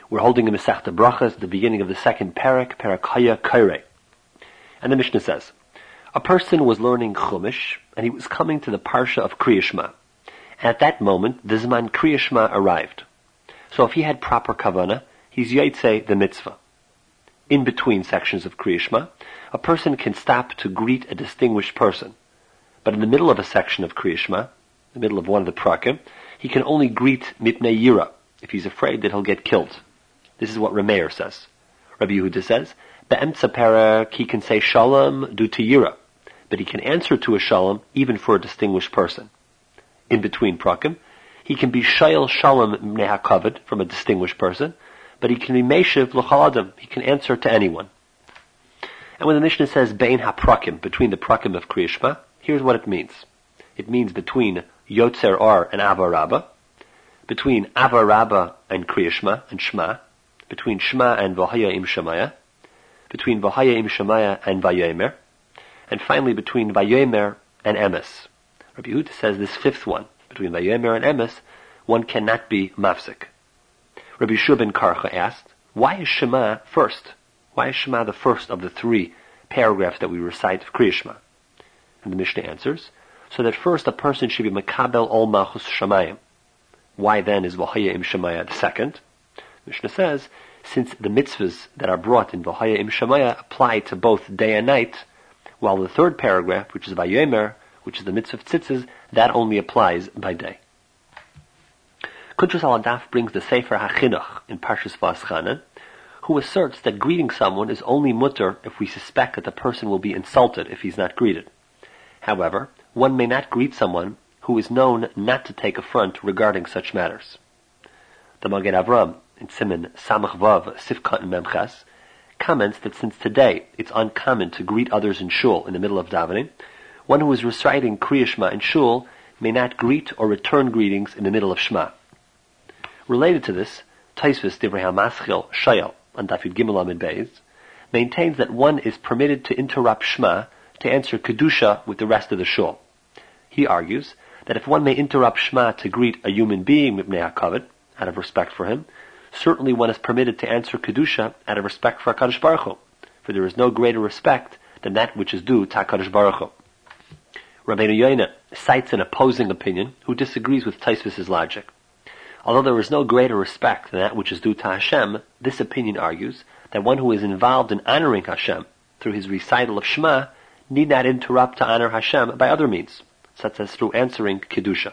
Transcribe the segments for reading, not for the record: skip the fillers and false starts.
We're holding in Masechta Brachas, the beginning of the second parak, Parak Haya Kairei. And the Mishnah says, a person was learning Chumash, and he was coming to the Parsha of Kriya Shema. At that moment, the Zman Kriya Shema arrived. So if he had proper kavanah, he's Yaitse the mitzvah. In between sections of Kriya Shema, a person can stop to greet a distinguished person. But in the middle of a section of Kriya Shema, the middle of one of the prakim, he can only greet Mipnei Yira, if he's afraid that he'll get killed. This is what Rameir says. Rabbi Yehuda says, Be'emtza parak, he can say Shalom due to Yira, but he can answer to a Shalom even for a distinguished person. In between prakim, he can be Shayel Shalom Mnei HaKavod from a distinguished person, but he can be Meshiv L'chal Adam, he can answer to anyone. And when the Mishnah says Bein HaPrakim, between the prakim of Kriya Shema, here's what it means. It means between Yotzer Or and Ava Rabbah, between Ava Rabbah and Kriya Shema and Shema, between Shema and Vahaya Im Shemaya, between Vahaya Im Shemaya and Vayomer, and finally between Vayomer and Emes. Rabbi Yehuda says this fifth one, between Vayomer and Emes, one cannot be mafsik. Rabbi Shua ben Karcha asked, why is Shema first? Why is Shema the first of the three paragraphs that we recite of Kriya Shema? And the Mishnah answers, so that first a person should be Makabel Ol Malchus Shamayim. Why then is Vahaya Im Shemaya the second? Mishnah says, since the mitzvahs that are brought in Vahaya Im Shemaya apply to both day and night, while the third paragraph, which is Vayomer, which is the mitzvah of tzitzis, that only applies by day. Kuntrus al-Adaf brings the Sefer HaChinuch in Parshas Va'aschanan, who asserts that greeting someone is only mutter if we suspect that the person will be insulted if he's not greeted. However, one may not greet someone who is known not to take affront regarding such matters. The Magid Avram, in Siman Samach Vav Sifkat and Memches, comments that since today it's uncommon to greet others in shul in the middle of davening, one who is reciting Kriya Shema in shul may not greet or return greetings in the middle of Shema. Related to this, Taisvis Divrei HaMaschil Shayel on Daf Yud Gimel Amid Beis maintains that one is permitted to interrupt Shema to answer Kedusha with the rest of the shul. He argues that if one may interrupt Shema to greet a human being Mipnei HaKavod, out of respect for him, certainly one is permitted to answer Kedusha out of respect for HaKadosh Baruch Hu, for there is no greater respect than that which is due to HaKadosh Baruch Hu. Rabbeinu Yoina cites an opposing opinion who disagrees with Taisvis' logic. Although there is no greater respect than that which is due to Hashem, this opinion argues that one who is involved in honoring Hashem through his recital of Shema need not interrupt to honor Hashem by other means, such as through answering Kedusha.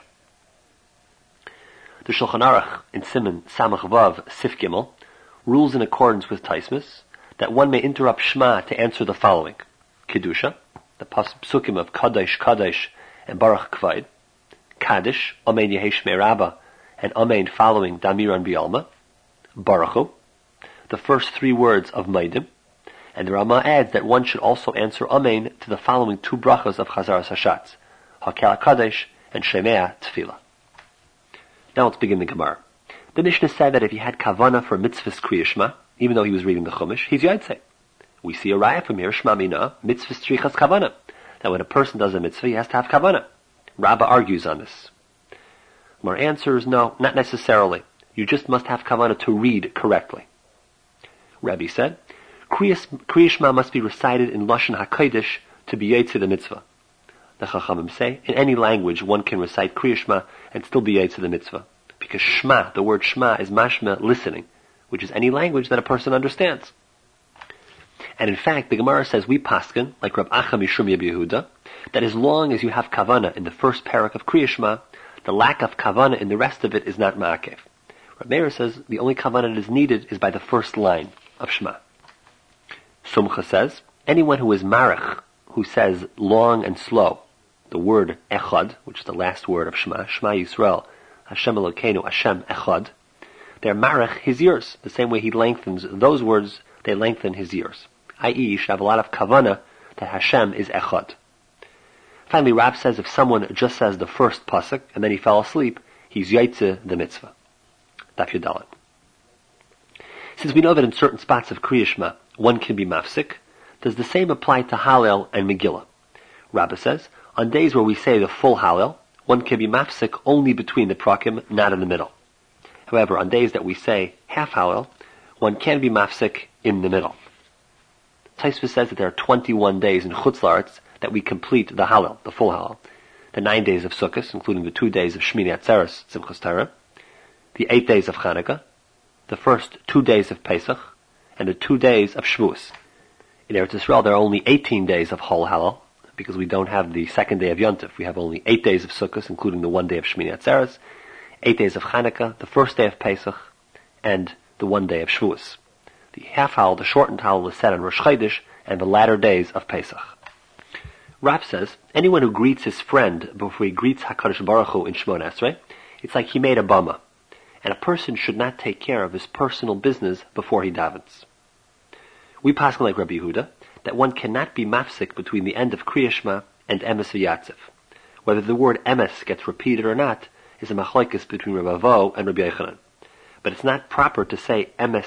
The Shulchan Aruch in Siman Samach Vav Sif Gimel rules in accordance with Taisvis that one may interrupt Shema to answer the following: Kedusha, the psukim of Kadosh Kadosh and Baruch Kvaid, Kaddish, Amen Yehi Shmei Rabbah, and Amen following Damiran Bialma, Baruch Hu, the first three words of Maidim, and the Rama adds that one should also answer Amen to the following two brachas of Chazaras Hashatz, Hakel HaKadosh and Shemea Tefillah. Now let's begin the Gemara. The Mishnah said that if he had kavanah for mitzvahs Kriya Shema, even though he was reading the Chumash, he's Yaitse. We see a raya from here, Shema Mina, mitzvahs tzrichas kavanah, that when a person does a mitzvah, he has to have kavanah. Rabbah argues on this. Mar answers, no, not necessarily. You just must have kavanah to read correctly. Rabbi said, Kriya Shema must be recited in Lashon HaKodesh to be Yaitse the mitzvah. The Chachamim say, in any language one can recite Kriya Shema and still be Yaitse the mitzvah. Because Shema, the word Shema, is mashma, listening, which is any language that a person understands. And in fact, the Gemara says we paskin, like Rab Acha Mishum Rabbi Yehuda, that as long as you have kavanah in the first parak of Kriya Shema, the lack of kavanah in the rest of it is not ma'akev. Rab Meir says the only kavanah that is needed is by the first line of Shema. Sumcha says, anyone who is marach, who says long and slow, the word echad, which is the last word of Shema, Shema Yisrael, Hashem Elokeinu, Hashem echad, they're marach his ears. The same way he lengthens those words, they lengthen his ears. I.e., you should have a lot of kavanah that Hashem is echad. Finally, Rab says if someone just says the first pasuk and then he fell asleep, he's yaitze the mitzvah. Daf Yud Dalet. Since we know that in certain spots of Kriya Shema one can be mafsik, does the same apply to Hallel and Megillah? Rabbi says, on days where we say the full Hallel, one can be mafsik only between the prakim, not in the middle. However, on days that we say half Hallel, one can be mafsik in the middle. Taisva says that there are 21 days in Chutz La'aretz that we complete the Hallel, the full Hallel. The 9 days of Sukkot, including the 2 days of Shmini Atzeres, Simchas Torah, the 8 days of Chanukah, the first 2 days of Pesach, and the 2 days of Shavuos. In Eretz Yisrael, there are only 18 days of whole Hallel, because we don't have the second day of Yontif. We have only 8 days of Sukkot, including the 1 day of Shmini Atzeres, 8 days of Chanukah, the first day of Pesach, and the 1 day of Shavuos. The half Hallel, the shortened Hallel, is said on Rosh Chodesh and the latter days of Pesach. Rav says, anyone who greets his friend before he greets HaKadosh Baruch Hu in Shemona Esrei, it's like he made a bama, and a person should not take care of his personal business before he davens. We pass like Rabbi Yehuda that one cannot be mafsik between the end of Kriya Shema and Emes v'Yatziv. Whether the word Emes gets repeated or not is a machlokes between Rabbi Avo and Rabbi Yochanan. But it's not proper to say Emes,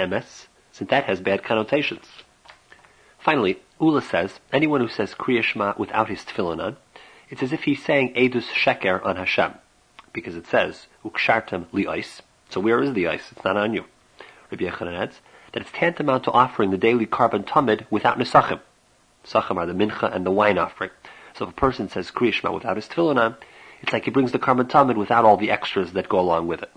since that has bad connotations. Finally, Ula says, anyone who says Kriya Shema without his tefillin on, it's as if he's saying Edus Sheker on Hashem, because it says, Ukshartem li ois. So where is the ice? It's not on you. Rabbi Yochanan adds that it's tantamount to offering the daily carbon tamid without nesachim. Nesachim are the mincha and the wine offering. So if a person says Kriya Shema without his tefillin on, it's like he brings the carbon tamid without all the extras that go along with it.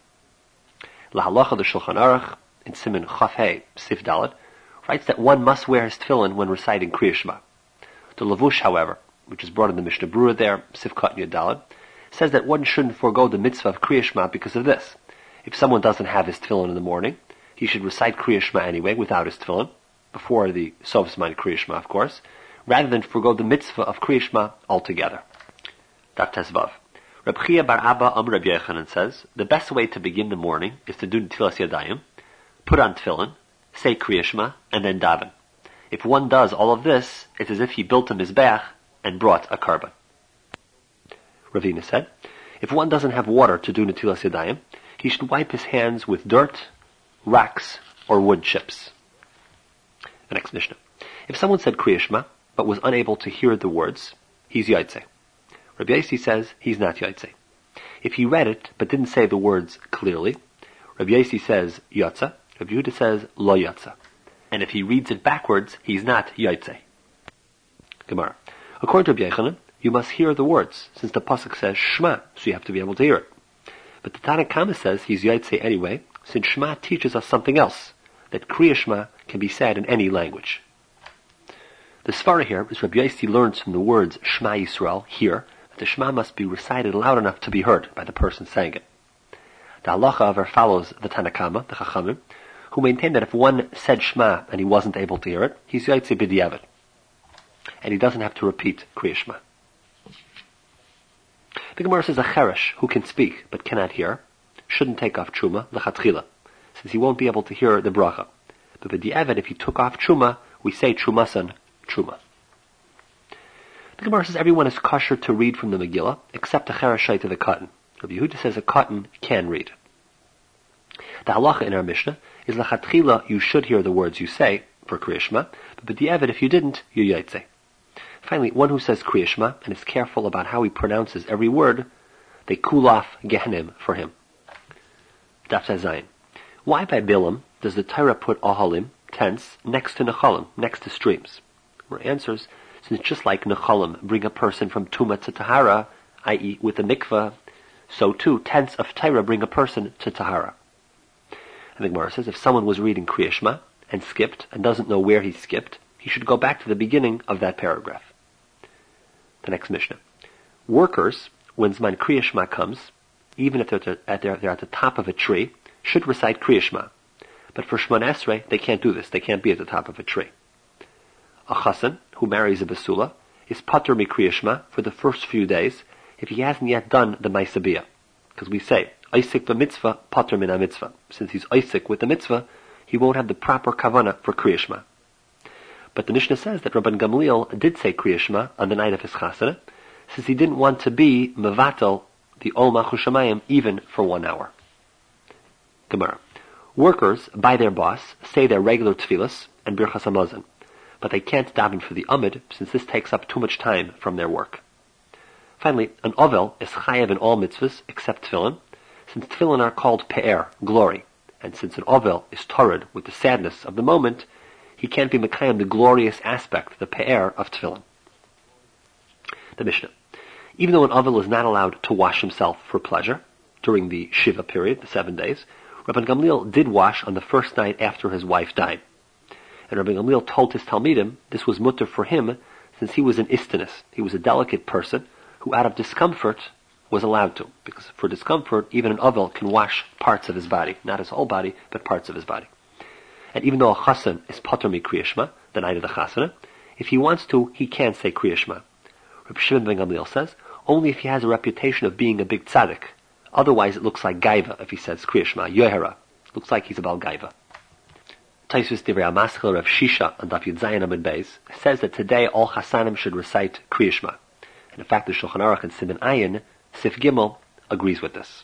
La halacha the Shulchan Aruch in Siman Chaf Hey Sif Dalet writes that one must wear his tefillin when reciting Kriya Shema. The Lavush, however, which is brought in the Mishnah Berurah there, Sif Kat Yud Dalet, says that one shouldn't forego the mitzvah of Kriya Shema because of this. If someone doesn't have his tefillin in the morning, he should recite Kriya Shema anyway without his tefillin, before the Sov Zman Kriya Shema, of course, rather than forego the mitzvah of Kriya Shema altogether. Daf Tesvav. Reb Chia bar Abba Rabbi Yochanan says, the best way to begin the morning is to do Netilas Yadayim, put on tefillin, say Kriya Shema, and then daven. If one does all of this, it's as if he built a mizbeach and brought a carbon. Ravina said, if one doesn't have water to do Netilas Yadayim, he should wipe his hands with dirt, rocks, or wood chips. The next Mishnah. If someone said Kriya Shema, but was unable to hear the words, he's Yaitse. Rabbi Yossi says he's not Yaitse. If he read it, but didn't say the words clearly, Rabbi Yossi says Yatsa, Rabbi Yehuda says Lo Yatsa. And if he reads it backwards, he's not Yaitse. Gemara. According to Rabbi Yochanan, you must hear the words, since the pasuk says Shema, so you have to be able to hear it. But the Tanna Kama says he's Yaitse anyway, since Shema teaches us something else, that Kriya Shema can be said in any language. The svara here is Rabbi Yossi learns from the words Shema Yisrael, here, that the Shema must be recited loud enough to be heard by the person saying it. The halacha however follows the Tanna Kama, the Chachamim, who maintain that if one said Shema and he wasn't able to hear it, he's Yaitse b'diavad, and he doesn't have to repeat Kriya Shema. The Gemara says a cheresh who can speak but cannot hear shouldn't take off truma l'chatchila, since he won't be able to hear the bracha. But b'diavad, if he took off truma, we say trumasan truma. The Gemara says everyone is kosher to read from the Megillah except the chereshite of the cotton. Rabbi Yehuda says a cotton can read. The halacha in our Mishnah is l'chatchila you should hear the words you say for Kriya Shema, but b'diavad if you didn't, you yaitze. Finally, one who says Kriya Shema and is careful about how he pronounces every word, they cool off Gehenim for him. Daf Zayin. Why by Bilam does the Torah put Ahalim, tents, next to Nechalim, next to streams? Where answers, since just like Nechalim bring a person from Tumah to Tahara, i.e. with the mikvah, so too tents of Torah bring a person to Tahara. And the Gemara says if someone was reading Kriya Shema and skipped and doesn't know where he skipped, he should go back to the beginning of that paragraph. The next Mishnah. Workers, when Zman Kriya Shema comes, even if they're at the top of a tree, should recite Kriya Shema. But for Shemona Esrei, they can't do this. They can't be at the top of a tree. A chassan, who marries a basula, is patur mi Kriya Shema for the first few days if he hasn't yet done the Maisabiyah. Because we say, Isaac b'mitzvah, patur min ha-mitzvah. Since he's Isaac with the mitzvah, he won't have the proper kavanah for Kriya Shema. But the Mishnah says that Rabban Gamliel did say Kriya Shema on the night of his chasana, since he didn't want to be mevatel the Ol Malchus Shamayim even for 1 hour. Gemara. Workers, by their boss, say their regular tefillas and birchas hamazon, but they can't daven for the amid, since this takes up too much time from their work. Finally, an ovel is chayav in all mitzvahs except tefillin, since tefillin are called pe'er, glory, And since an Ovel is torrid with the sadness of the moment, he can't be Mekayim the glorious aspect, the Pe'er of Tefillin. The Mishnah. Even though an Ovel is not allowed to wash himself for pleasure during the Shiva period, the 7 days, Rabban Gamliel did wash on the first night after his wife died. And Rabban Gamliel told his Talmidim this was mutter for him since he was an istinus. He was a delicate person who out of discomfort was allowed to. Because for discomfort, even an Ovel can wash parts of his body. Not his whole body, but parts of his body. And even though a Chassan is pater mi Kriya Shema, the night of the Chasana, if he wants to, he can say Kriya Shema. Rabbi Shimon ben Gamliel says, only if he has a reputation of being a big tzaddik. Otherwise it looks like Gaiva if he says Kriya Shema, Yohera. Looks like he's about Gaiva. Taisus Divrei HaMaschil Rav Shisha on Daf Yud Zayin Amud Beis says that today all Chassanim should recite Kriya Shema. And in fact the Shulchan Aruch and Siman Ayin, Sif Gimel, agrees with this.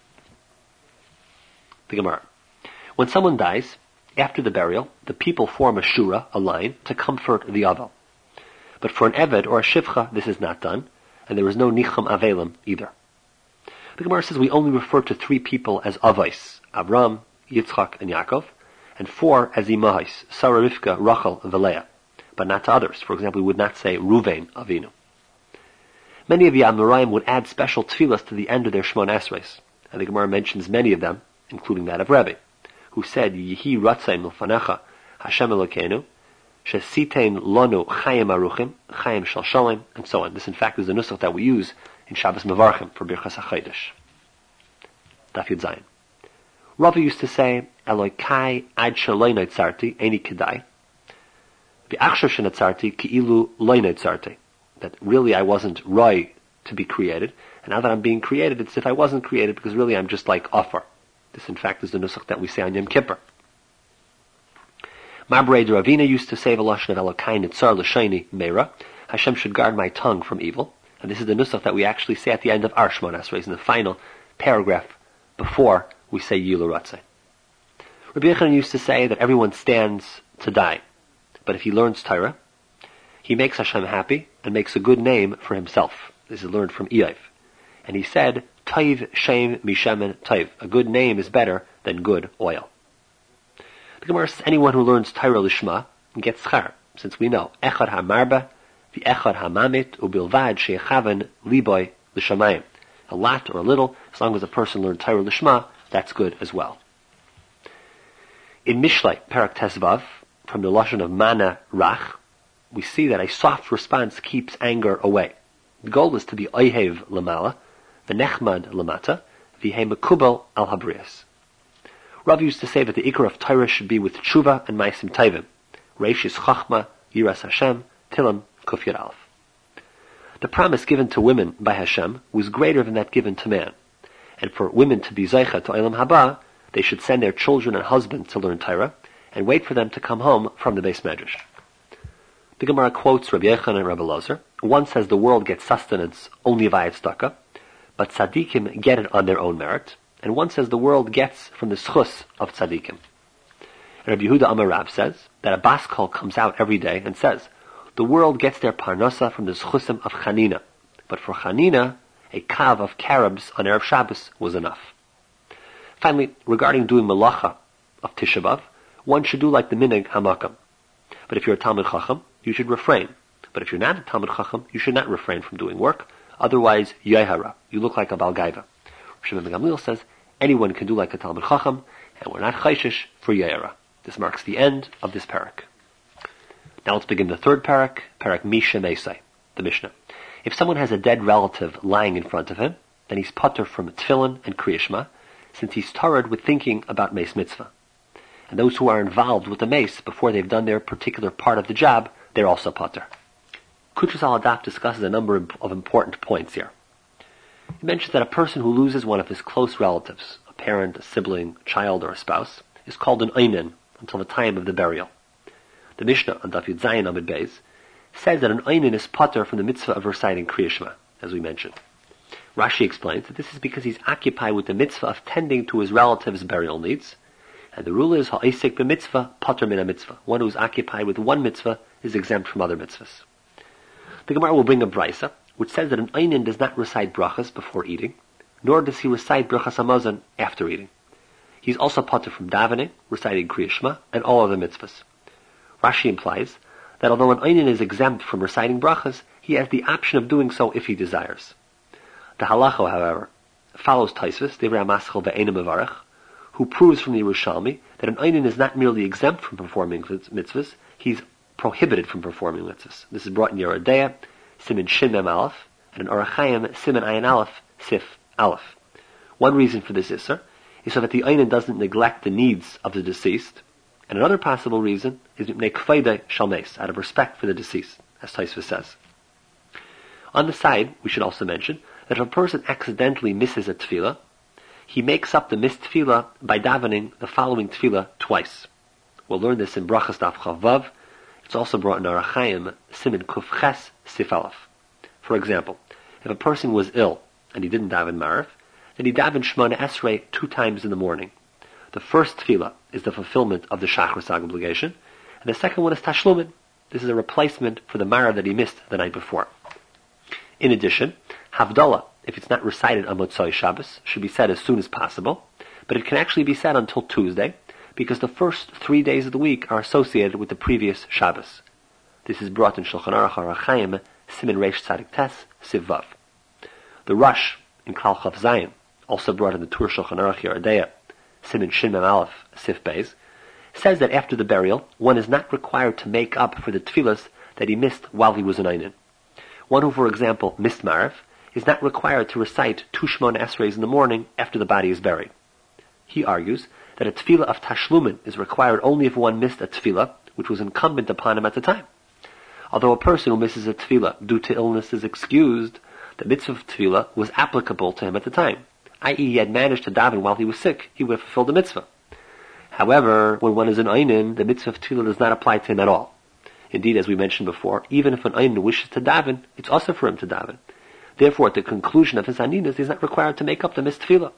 The Gemara. When someone dies, after the burial, the people form a shura, a line, to comfort the Avel. But for an Eved or a Shivcha, this is not done, and there is no Nicham Avelim either. The Gemara says we only refer to 3 people as Avos, Avram, Yitzchak, and Yaakov, and 4 as Imahis, Sarah, Rivka, Rachel, and Leah, but not to others. For example, we would not say Ruvain, Avinu. Many of the Amoraim would add special tefillas to the end of their Shemon Esrei, and the Gemara mentions many of them, including that of Rebbe, who said, Yihi Ratzai Milfanecha, Hashem Elokeinu, Shesitein Lonu Chayim Aruchim, Chayim Shal Shalom, and so on. This in fact is the nusach that we use in Shabbos Mevarchim for Birchas HaChodesh. Daf Yud Zayin. Rava used to say, Eloi Kai Ad Shaloi Neitzarti, Eini Kedai, V'achshav Shenetzarti, Ki'ilu Loi Neitzarti. That really I wasn't right to be created, and now that I'm being created, it's as if I wasn't created because really I'm just like Offer. This in fact is the nusach that we say on Yom Kippur. Marbrei Ravina used to say the lashon of Elokai Nitzar L'Shayni Meira, Hashem should guard my tongue from evil, and this is the nusach that we actually say at the end of our Shemon Esrei, in the final paragraph before we say Yilu Ratzei. Rabbi Yochanan used to say that everyone stands to die, but if he learns Torah, he makes Hashem happy and makes a good name for himself. This is learned from Eiv. And he said, Taiv Shem Mishemen Taiv. A good name is better than good oil. The Gemara says anyone who learns Torah Lishma gets schar, since we know Echad HaMarba, the Echad HaMamit, Ubilvad Shechaven Liboy L'Shamayim. A lot or a little, as long as a person learns Torah Lishma, that's good as well. In Mishlei, Perak Tesvav, from the lashon of Mana Rach, we see that a soft response keeps anger away. The goal is to be Oihev Lamala, the Nechmad Lamata, the Mekubal Al Habrias. Rav used to say that the Ikar of Torah should be with Tshuva and Maisim Taivim. Reish is Chachma, Yiras Hashem, Tilim, Kuf Yud Aleph. The promise given to women by Hashem was greater than that given to man. And for women to be Zaycha to Olam Haba, they should send their children and husbands to learn Torah, and wait for them to come home from the Beis Medrash. The Gemara quotes Rabbi Yochanan and Rabbi Lozer. One says the world gets sustenance only via tzedakah, but tzaddikim get it on their own merit. And one says the world gets from the schus of tzaddikim. And Rabbi Yehuda Amar Rav says that a bas kol comes out every day and says, the world gets their parnasa from the schusim of Chanina. But for Chanina, a kav of carobs on Erev Shabbos was enough. Finally, regarding doing malacha of Tisha B'Av, one should do like the minig hamakam. But if you're a Talmid Chacham, you should refrain. But if you're not a Talmid Chacham, you should not refrain from doing work. Otherwise, Yehara, you look like a Bal Gaiva. Shimon ben Gamliel says, anyone can do like a Talmid Chacham, and we're not chayshish for Yehara. This marks the end of this parak. Now let's begin the third parak, parak Misha Meisai, the Mishnah. If someone has a dead relative lying in front of him, then he's pater from Tefillin and Kriya Shema, since he's tarred with thinking about Meis Mitzvah. And those who are involved with the mace before they've done their particular part of the job, they're also pater. Kuchas al-Adaf discusses a number of important points here. He mentions that a person who loses one of his close relatives, a parent, a sibling, a child, or a spouse, is called an einin until the time of the burial. The Mishnah on Daf Yud Zayin Amud Beis says that an einin is pater from the mitzvah of reciting Kriya Shema, as we mentioned. Rashi explains that this is because he's occupied with the mitzvah of tending to his relative's burial needs, and the rule is ha'isek b'mitzvah pater min mitzvah. One who is occupied with one mitzvah is exempt from other mitzvahs. The Gemara will bring a brisa which says that an einin does not recite brachas before eating, nor does he recite brachas hamazon after eating. He's also potter from davening, reciting Kriya Shema, and all other mitzvahs. Rashi implies that although an einin is exempt from reciting brachas, he has the option of doing so if he desires. The halacha, however, follows Taisvus, Divrei HaMaschil ve'eino mevarech, who proves from the Yerushalmi that an einin is not merely exempt from performing mitzvahs, he's prohibited from performing mitzvahs. This is brought in Yoreh Deah, Siman Shin Mem Aleph, and in Orach Chaim, Siman Ayin Aleph, Sif Aleph. One reason for this Isser is so that the einin doesn't neglect the needs of the deceased, and another possible reason is mipnei kvaydei shalmeis, out of respect for the deceased, as Taisvus says. On the side, we should also mention that if a person accidentally misses a tefillah, he makes up the missed tefillah by davening the following tefillah twice. We'll learn this in Brachas Daf Chav Vav. It's also brought in Orach Chaim, Siman Kuf Ches Sif Aleph. For example, if a person was ill and he didn't daven Marav, then he davened Shemona Esrei 2 times in the morning. The first tefillah is the fulfillment of the Shachris obligation, and the second one is Tashlumin. This is a replacement for the Marav that he missed the night before. In addition, Havdalah, if it's not recited on Motzai Shabbos, should be said as soon as possible, but it can actually be said until Tuesday, because the first 3 days of the week are associated with the previous Shabbos. This is brought in Shulchan Aruch Orach Chaim, Siman Reish Tzadik Tes, Siv Vav. The Rush in Klal Chav Zayin, also brought in the Tur Shulchan Aruch Yoreh Deah, Siman Shin Mem Aleph, Sif Beis, says that after the burial, one is not required to make up for the tefillas that he missed while he was an einin. One who, for example, missed Marav, is not required to recite 2 Shemona Esreis in the morning after the body is buried. He argues that a tefillah of Tashlumin is required only if one missed a tefillah which was incumbent upon him at the time. Although a person who misses a tefillah due to illness is excused, the mitzvah of tefillah was applicable to him at the time, i.e. he had managed to daven while he was sick, he would have fulfilled the mitzvah. However, when one is an einin, the mitzvah of tefillah does not apply to him at all. Indeed, as we mentioned before, even if an einin wishes to daven, it's also for him to daven. Therefore, at the conclusion of his aninas, he's not required to make up the missed tefillah.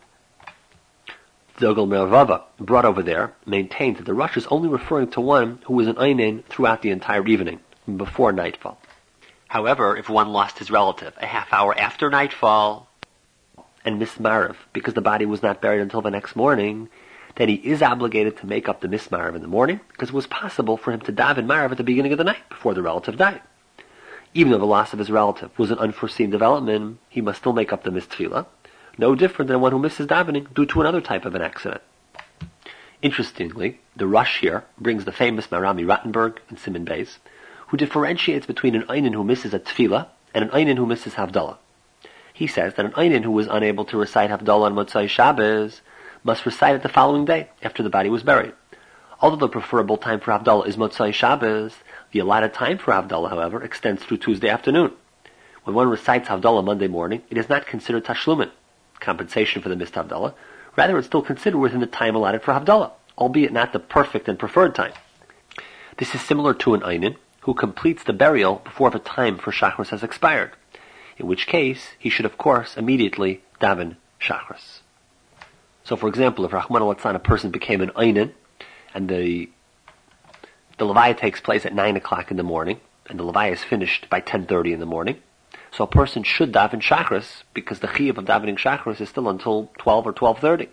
The Ogel Mervava, brought over there, maintained that the Rush is only referring to one who was an einin throughout the entire evening, before nightfall. However, if one lost his relative a half hour after nightfall and missed Marav because the body was not buried until the next morning, then he is obligated to make up the missed Marav in the morning, because it was possible for him to daven Marav at the beginning of the night before the relative died. Even though the loss of his relative was an unforeseen development, he must still make up the missed tefillah, no different than one who misses davening due to another type of an accident. Interestingly, the Rush here brings the famous Marami Rottenberg in Siman Beis, who differentiates between an einin who misses a tefillah and an einin who misses Havdalah. He says that an einin who was unable to recite Havdalah on Motzai Shabbos must recite it the following day, after the body was buried. Although the preferable time for Havdalah is Motzai Shabbos, the allotted time for Havdalah, however, extends through Tuesday afternoon. When one recites Havdalah Monday morning, it is not considered Tashlumin, compensation for the missed Havdalah. Rather, it's still considered within the time allotted for Havdalah, albeit not the perfect and preferred time. This is similar to an einin who completes the burial before the time for Shachris has expired, in which case he should, of course, immediately daven Shachris. So, for example, if Rachmana litzlan, a person became an einin, and the Levaya takes place at 9 o'clock in the morning, and the Levaya is finished by 10:30 in the morning, so a person should daven Shachris, because the chiyuv of davening Shachris is still until 12 or 12:30.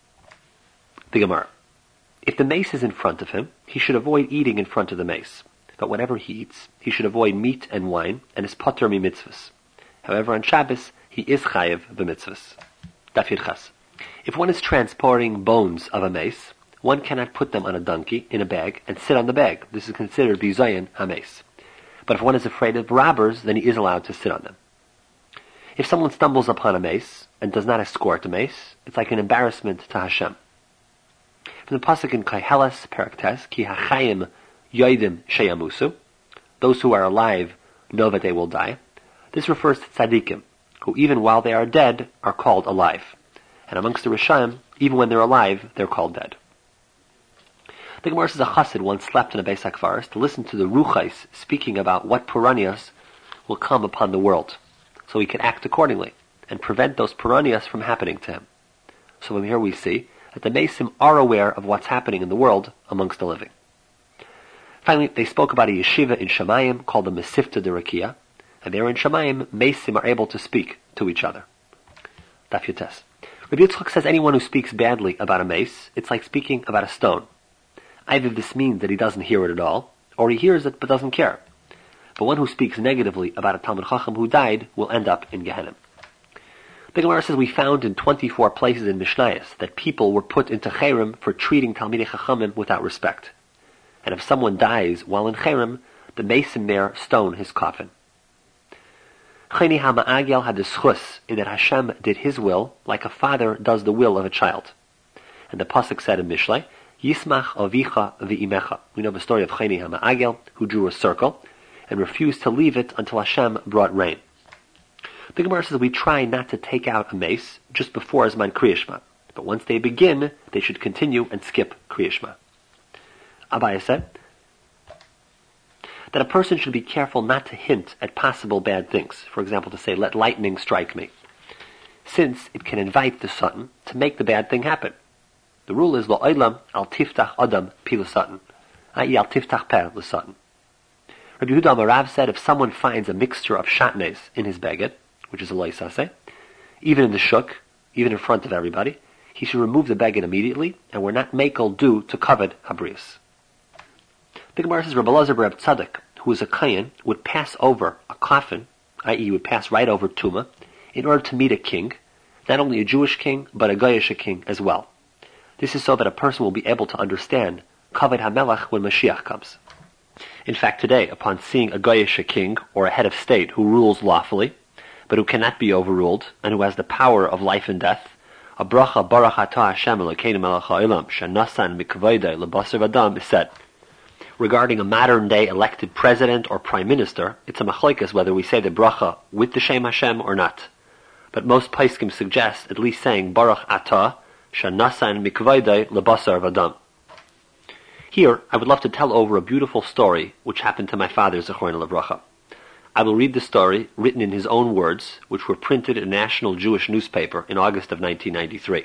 The Gemara. If the mace is in front of him, he should avoid eating in front of the mace. But whenever he eats, he should avoid meat and wine, and is patur mi mitzvahs. However, on Shabbos, he is chayev b'mitzvahs. Daf Yud Ches. If one is transporting bones of a mace, one cannot put them on a donkey, in a bag, and sit on the bag. This is considered bizayin ha-mace. But if one is afraid of robbers, then he is allowed to sit on them. If someone stumbles upon a mace, and does not escort the mace, it's like an embarrassment to Hashem. From the pasuk in Koheles, Perek Tes, Ki hachayim yoidim sheyamusu, those who are alive know that they will die. This refers to tzaddikim, who even while they are dead, are called alive. And amongst the Rishaim, even when they're alive, they're called dead. The Gemara says a chassid once slept in a Beis HaKvaros to listen to the Ruchais speaking about what Puranias will come upon the world, so he can act accordingly, and prevent those Puranias from happening to him. So from here we see that the Mesim are aware of what's happening in the world amongst the living. Finally, they spoke about a yeshiva in Shamayim called the Mesifta de Rakia, and there in Shamayim, Mesim are able to speak to each other. Daf Yud Tes. Rabbi Yitzchak says anyone who speaks badly about a mace, it's like speaking about a stone. Either this means that he doesn't hear it at all, or he hears it but doesn't care. But one who speaks negatively about a Talmid Chacham who died will end up in Gehenna. The Gemara says we found in 24 places in Mishnayos that people were put into Cherem for treating Talmidei Chachamim without respect. And if someone dies while in Cherem, the mason there stone his coffin. Chayni HaMa'agel had the schus in that Hashem did his will like a father does the will of a child. And the pasuk said in Mishlei, Yismach avicha v'imecha. We know the story of Chayni HaMa'agel, who drew a circle and refused to leave it until Hashem brought rain. The Gemara says we try not to take out a mace just before Zman Kriya Shema, but once they begin, they should continue and skip Kriya Shema. Abaya said that a person should be careful not to hint at possible bad things. For example, to say, let lightning strike me, since it can invite the Satan to make the bad thing happen. The rule is, Lo'olam al tiftach adam pi l'Satan, i.e. al tiftach per l'Satan. Rabbi Yehuda Amarav said if someone finds a mixture of shatnez in his beged, which is a loisase, even in the shuk, even in front of everybody, he should remove the beged immediately, and we're not makel due to kavod habrius. The Gemara says Rabbi Elazar bar Tzadok, who was a kohen, would pass over a coffin, i.e. would pass right over Tuma, in order to meet a king, not only a Jewish king, but a Goyish king as well. This is so that a person will be able to understand Kavod HaMelech when Mashiach comes. In fact, today, upon seeing a Goyish king, or a head of state who rules lawfully, but who cannot be overruled, and who has the power of life and death, a bracha Baruch Atah Hashem Elokeinu melech ha'olam shenasan mikvoidei lebasar v'dam is said. Regarding a modern-day elected president or prime minister, it's a machlokes whether we say the bracha with the Shem Hashem or not. But most poskim suggest at least saying Baruch Atah shenasan mikvoidei lebasar v'dam. Here, I would love to tell over a beautiful story which happened to my father, Zechorna Levracha. I will read the story, written in his own words, which were printed in a national Jewish newspaper in August of 1993.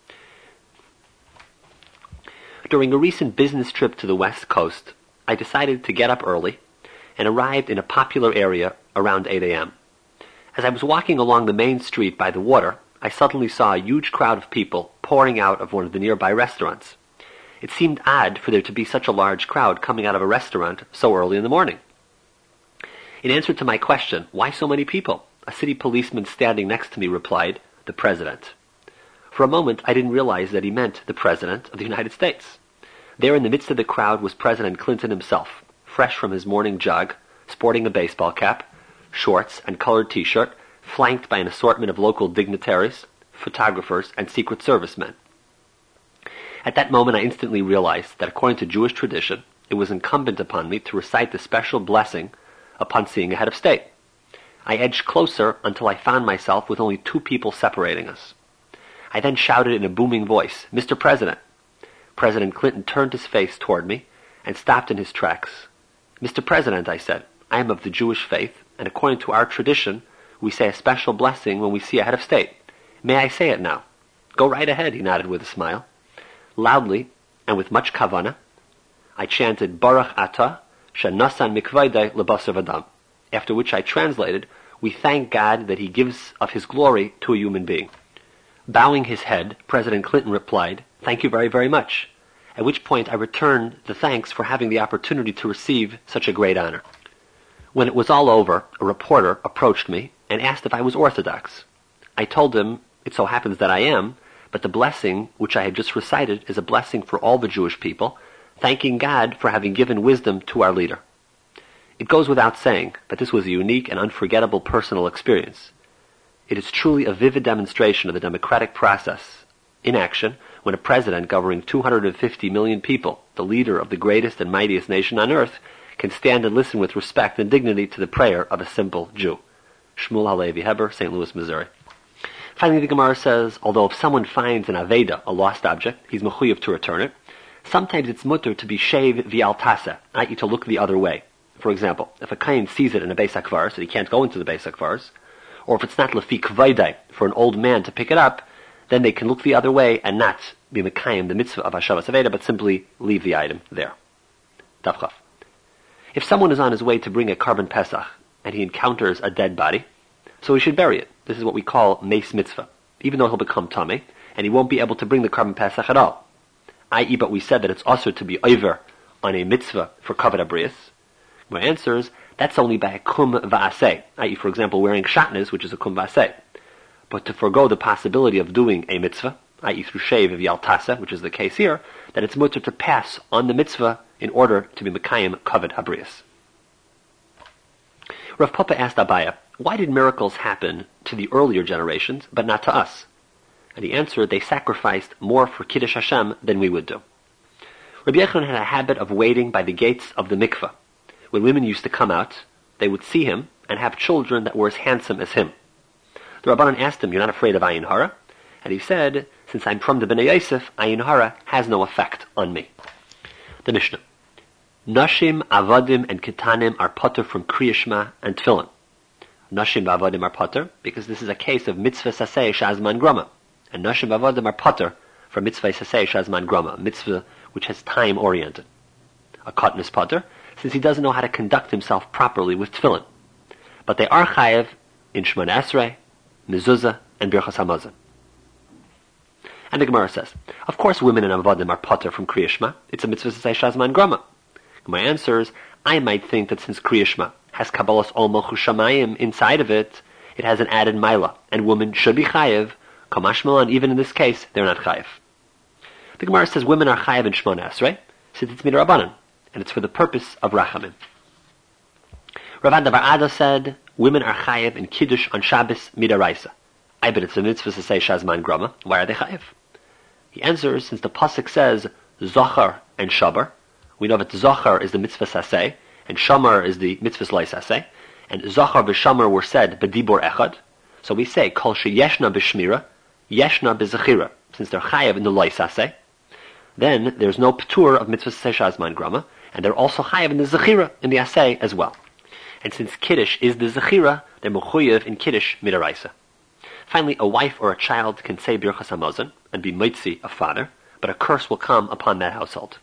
During a recent business trip to the West Coast, I decided to get up early and arrived in a popular area around 8 a.m. As I was walking along the main street by the water, I suddenly saw a huge crowd of people pouring out of one of the nearby restaurants. It seemed odd for there to be such a large crowd coming out of a restaurant so early in the morning. In answer to my question, why so many people? A city policeman standing next to me replied, the President. For a moment, I didn't realize that he meant the President of the United States. There in the midst of the crowd was President Clinton himself, fresh from his morning jog, sporting a baseball cap, shorts, and colored t-shirt, flanked by an assortment of local dignitaries, photographers, and Secret Service men. At that moment, I instantly realized that according to Jewish tradition, it was incumbent upon me to recite the special blessing upon seeing a head of state. I edged closer until I found myself with only 2 people separating us. I then shouted in a booming voice, Mr. President. President Clinton turned his face toward me and stopped in his tracks. Mr. President, I said, I am of the Jewish faith, and according to our tradition, we say a special blessing when we see a head of state. May I say it now? Go right ahead, he nodded with a smile. Loudly, and with much kavana, I chanted, Baruch Atah, shenasan mikvoidei lebasar v'dam, after which I translated, we thank God that he gives of his glory to a human being. Bowing his head, President Clinton replied, thank you very, very much, at which point I returned the thanks for having the opportunity to receive such a great honor. When it was all over, a reporter approached me and asked if I was Orthodox. I told him, it so happens that I am, but the blessing which I had just recited is a blessing for all the Jewish people, thanking God for having given wisdom to our leader. It goes without saying, but this was a unique and unforgettable personal experience. It is truly a vivid demonstration of the democratic process in action when a president governing 250 million people, the leader of the greatest and mightiest nation on earth, can stand and listen with respect and dignity to the prayer of a simple Jew. Shmuel Halevi Heber, St. Louis, Missouri. Finally, the Gemara says, although if someone finds an Aveda, a lost object, he's mechuyev to return it, sometimes it's mutter to be shev v'altasa, i.e. to look the other way. For example, if a kohen sees it in a Beis HaKvaros, and he can't go into the Beis HaKvaros, or if it's not lefi kvaydai, for an old man to pick it up, then they can look the other way and not be mekayim the mitzvah of Hashavas Aveda, but simply leave the item there. Daf Chaf. If someone is on his way to bring a carbon pesach, and he encounters a dead body, so he should bury it. This is what we call meis mitzvah. even though he'll become tummy, and he won't be able to bring the Karban Pesach at all. I.e., but we said that it's also to be over on a mitzvah for kavod habrius. My answer is, that's only by a kum va'aseh, i.e., for example, wearing shatnez, which is a kum va'aseh. But to forego the possibility of doing a mitzvah, i.e., through shave of yaltasa, which is the case here, that it's mutter to pass on the mitzvah in order to be mekayim kavod habrius. Rav Papa asked Abaya, why did miracles happen to the earlier generations, but not to us? And he answered, they sacrificed more for Kiddush Hashem than we would do. Rabbi Yochanan had a habit of waiting by the gates of the mikveh. When women used to come out, they would see him and have children that were as handsome as him. The Rabbanan asked him, you're not afraid of Ayin Hara? And he said, since I'm from the Bnei Yosef, Ayin Hara has no effect on me. The Mishnah. Nashim, Avadim, and Ketanim are potter from Kriya Shema and Tefillin. Nashim Avadim are potter because this is a case of mitzvah saseh shazman grama. And Nashim Avadim are potter from mitzvah saseh shazman grama, a mitzvah which has time oriented. A cotton is potter since he doesn't know how to conduct himself properly with Tefillin. But they are chayev in Shemona Esrei, Mezuzah, and Birchas Hamazon. And the Gemara says, of course women and Avadim are potter from Kriya Shema. It's a mitzvah saseh shazman grama. My answer is, I might think that since Kriya Shema has Kabbalas Ol Malchus Shamayim inside of it, it has an added Maila, and women should be chayev. Kamash Malan, even in this case, they're not chayev. The Gemara says women are chayev in Shemona Esrei, since it's midrabanan, and it's for the purpose of rachamim. Rav Ada bar Ada said, women are chayev in Kiddush on Shabbos midaraisa. I bet it's a mitzvah to say Shazman Grama. Why are they chayev? He answers, since the pasuk says Zochar and Shabar, we know that Zochar is the mitzvah saseh, and Shamar is the mitzvah slay saseh, and Zochar v'Shamar were said b'dibor echad. So we say kol sheyeshna b'shmira, yeshna b'zechira, since they're chayev in the loy saseh. Then there's no p'tur of mitzvah saseh shazman grama, and they're also chayev in the zechira, in the aseh as well. And since Kiddush is the zechira, they're mechuyev in Kiddush midaraisa. Finally, a wife or a child can say Birchas Hamazon and be mitzi a father, but a curse will come upon that household.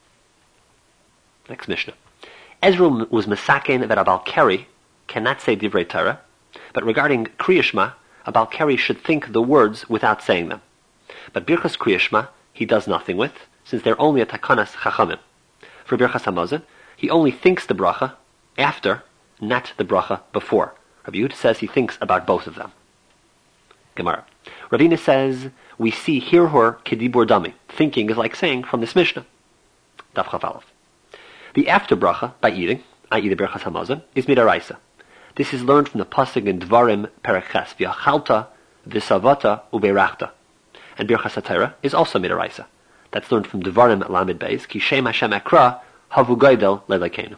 Next Mishnah. Ezra was mesaken that a Balkari cannot say Divrei Torah, but regarding Kriya Shema, a Balkari should think the words without saying them. But Birchas Kriya Shema, he does nothing with, since they're only a takanas chachamim. For Birchas Hamazon, he only thinks the bracha after, not the bracha before. Rabbi Yehuda says he thinks about both of them. Gemara. Ravina says, we see hirhor kedibur dami. Thinking is like saying from this Mishnah. Daf Chaf Aleph. The after bracha, by eating, i.e. the Birchas Hamazon, is midaraisa. This is learned from the pasuk in Dvarim Perek Ches, v'achalta v'savata ubeirachta. And Birchas HaTorah is also midaraisa. That's learned from Dvarim Lamed Beis, ki shem Hashem akra havu goydel lelekeinu.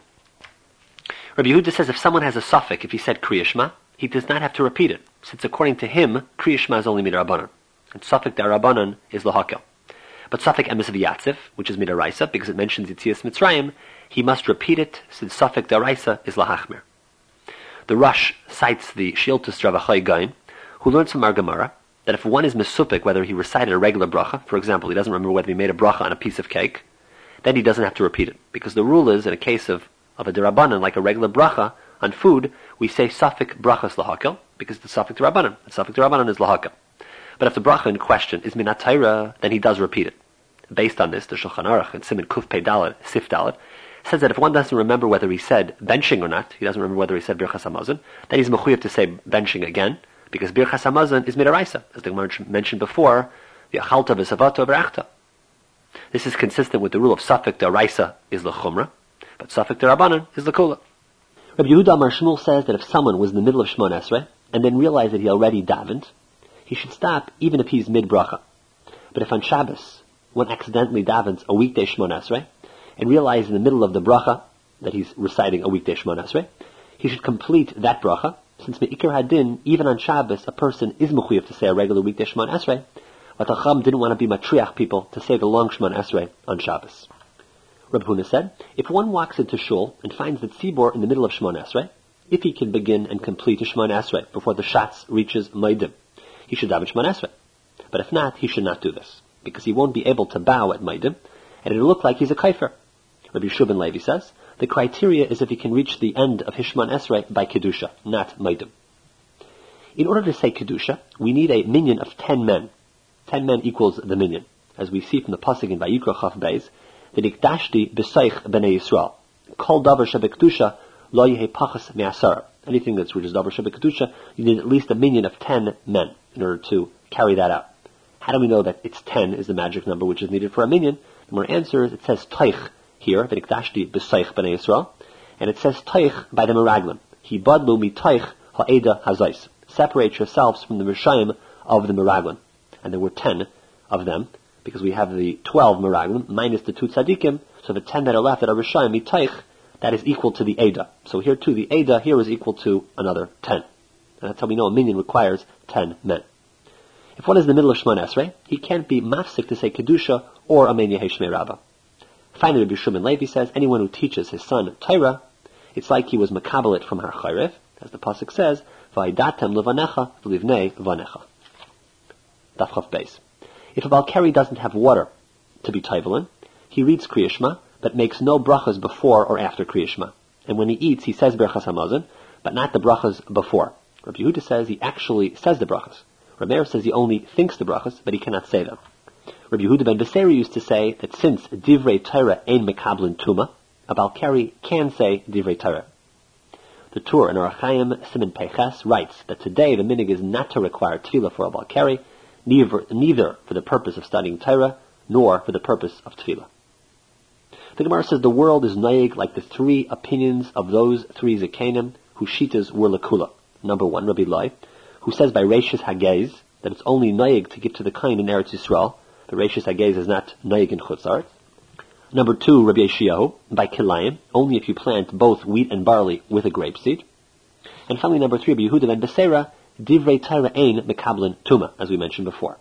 Rabbi Yehuda says if someone has a suffix, if he said Kriya Shema, he does not have to repeat it, since according to him, Kriya Shema is only midarabanan, and suffix darabanan is lahakel. But suffix emes v'yatzif, which is midaraisa, because it mentions Yitzias Mitzrayim, he must repeat it, since suffix daraisa is lahachmir. The Rush cites the Shiltus Rav Achai Gaon, who learns from our Gemara that if one is mesupik, whether he recited a regular bracha, for example, he doesn't remember whether he made a bracha on a piece of cake, then he doesn't have to repeat it. Because the rule is, in a case of a derabanan, like a regular bracha on food, we say suffix brachas lahakel, because the suffix derabanan. The suffix derabanan is lahakel. But if the bracha in question is minat Torah, then he does repeat it. Based on this, the Shulchan Aruch in Siman Kuf Pei Dalet, Sif Dalet, says that if one doesn't remember whether he said benching or not, he doesn't remember whether he said Birchas Hamazon, then he's mechuyev to say benching again, because Birchas Hamazon is midaraisa, as the Gemara mentioned before, the achalta v'savato v'rachta. This is consistent with the rule of suffix daraisa is lechumra, but suffix derabanan is lekula. Rabbi Yehuda Amar Shmuel says that if someone was in the middle of Shemona Esrei and then realized that he already davened, he should stop even if he's mid-bracha. But if on Shabbos one accidentally davens a weekday Shemona Esrei and realizes in the middle of the bracha that he's reciting a weekday Shemona Esrei, he should complete that bracha, since me'ikar hadin, even on Shabbos, a person is mechuyev to say a regular weekday Shemona Esrei, but Chacham didn't want to be matriach people to say the long Shemona Esrei on Shabbos. Rabbi Huna said, if one walks into shul and finds the tzibor in the middle of Shemona Esrei, if he can begin and complete a Shemona Esrei before the shatz reaches Maidim, he should daven Shemona Esrei. But if not, he should not do this, because he won't be able to bow at Maidim, and it'll look like he's a kaifer. Rabbi Shubin Levi says, the criteria is if he can reach the end of his Shemona Esrei by Kedusha, not Maidim. In order to say Kedusha, we need a minyan of 10 men. 10 men equals the minyan. As we see from the pasuk in Vayikra Chaf Beis, the Nikdashti b'seich b'nei Yisrael. Kol davar shebekdusha lo yehe pachas me'asar. Anything which is davar shebekdusha, you need at least a minyan of 10 men in order to carry that out. How do we know that it's 10 is the magic number which is needed for a minyan? The more answer is it says Taich here, the Nikdashti b'seich b'nei Yisrael, and it says Taich by the Meraglim. He badlu mi Taich ha'eda hazais. Separate yourselves from the Rishayim of the Meraglim. And there were 10 of them, because we have the 12 Meraglim minus the 2 Tzadikim, so the 10 that are left that are Rishayim mi Taich, that is equal to the Eda. So here too, the Eda here is equal to another 10. And that's how we know a minyan requires 10 men. If one is in the middle of Shemon Esrei, he can't be mafsik to say Kedusha or Amen Yehei Shmei Rabbah. Finally, Rabbi Shimon Levi says, anyone who teaches his son Torah, it's like he was makabelit from Har Chayrev, as the pasuk says, V'aidatem levanecha v'livnei vanecha. Daf Chaf Beis. If a Balkari doesn't have water to be Taivalin, he reads Kriya Shema, but makes no brachas before or after Kriya Shema. And when he eats, he says Berachas Hamazon, but not the brachas before. Rabbi Yehuda says he actually says the brachas. Rabbi Meir says he only thinks the brachas, but he cannot say them. Rabbi Yehuda ben Beseira used to say that since Divrei Torah ein mekablin tuma, a Balkari can say Divrei Torah. The Tur in Orach Chaim Siman Peches writes that today the minig is not to require tefillah for a Balkari, neither for the purpose of studying Torah, nor for the purpose of tefillah. The Gemara says the world is noyeg like the 3 opinions of those 3 Zekanim whose shitas were lakula. Number 1, Rabbi Lai, who says by Reishis Hagez that it's only noyeg to give to the kain in Eretz Yisrael, but Reishis Hagez is not noyeg in Chutz Aretz. Number 2, Rabbi Yeshiyahu, by Kilayim, only if you plant both wheat and barley with a grapeseed. And finally, number 3, Rabbi Yehuda ben Beseira, Divrei Torah ein mekablin tuma, as we mentioned before.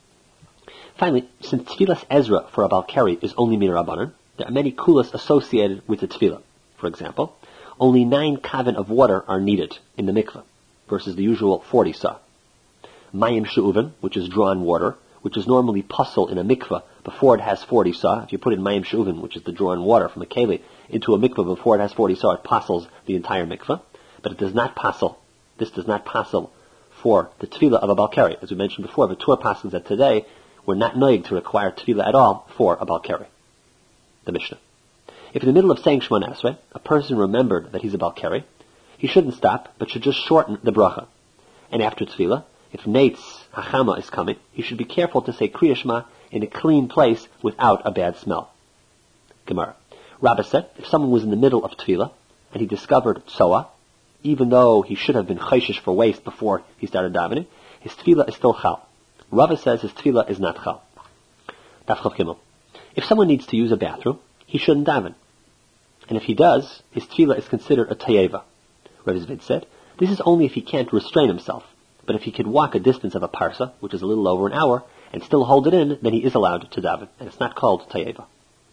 Finally, since Tfilas Ezra for a Balkari is only Minarabanan, there are many kulas associated with the Tfilah. For example, only 9 kavan of water are needed in the mikveh, versus the usual 40 sa. Mayim she'uven, which is drawn water, which is normally puzzle in a mikveh before it has 40 sa. If you put in mayim she'uven, which is the drawn water from a keli, into a mikveh before it has 40 sa, it puzzles the entire mikveh. But it does not puzzle. This does not puzzle for the tefillah of a Balkari. As we mentioned before, the Torah passages that today were not noig to require tefillah at all for a Balkari. The Mishnah. If in the middle of saying Shemon Esrei, a person remembered that he's a Balkari, he shouldn't stop, but should just shorten the bracha. And after tefillah, if Neitz Hachama is coming, he should be careful to say Kriya Shema in a clean place without a bad smell. Gemara. Rabbah said, if someone was in the middle of tefillah and he discovered tzoah, even though he should have been chayshish for waste before he started davening, his tefillah is still chal. Rabbah says his tefillah is not chal. Daf Chav Gimel. If someone needs to use a bathroom, he shouldn't daven. And if he does, his tefillah is considered a tayeva. Rav Zvid said, this is only if he can't restrain himself. But if he could walk a distance of a parsa, which is a little over an hour, and still hold it in, then he is allowed to daven, and it's not called tayeva.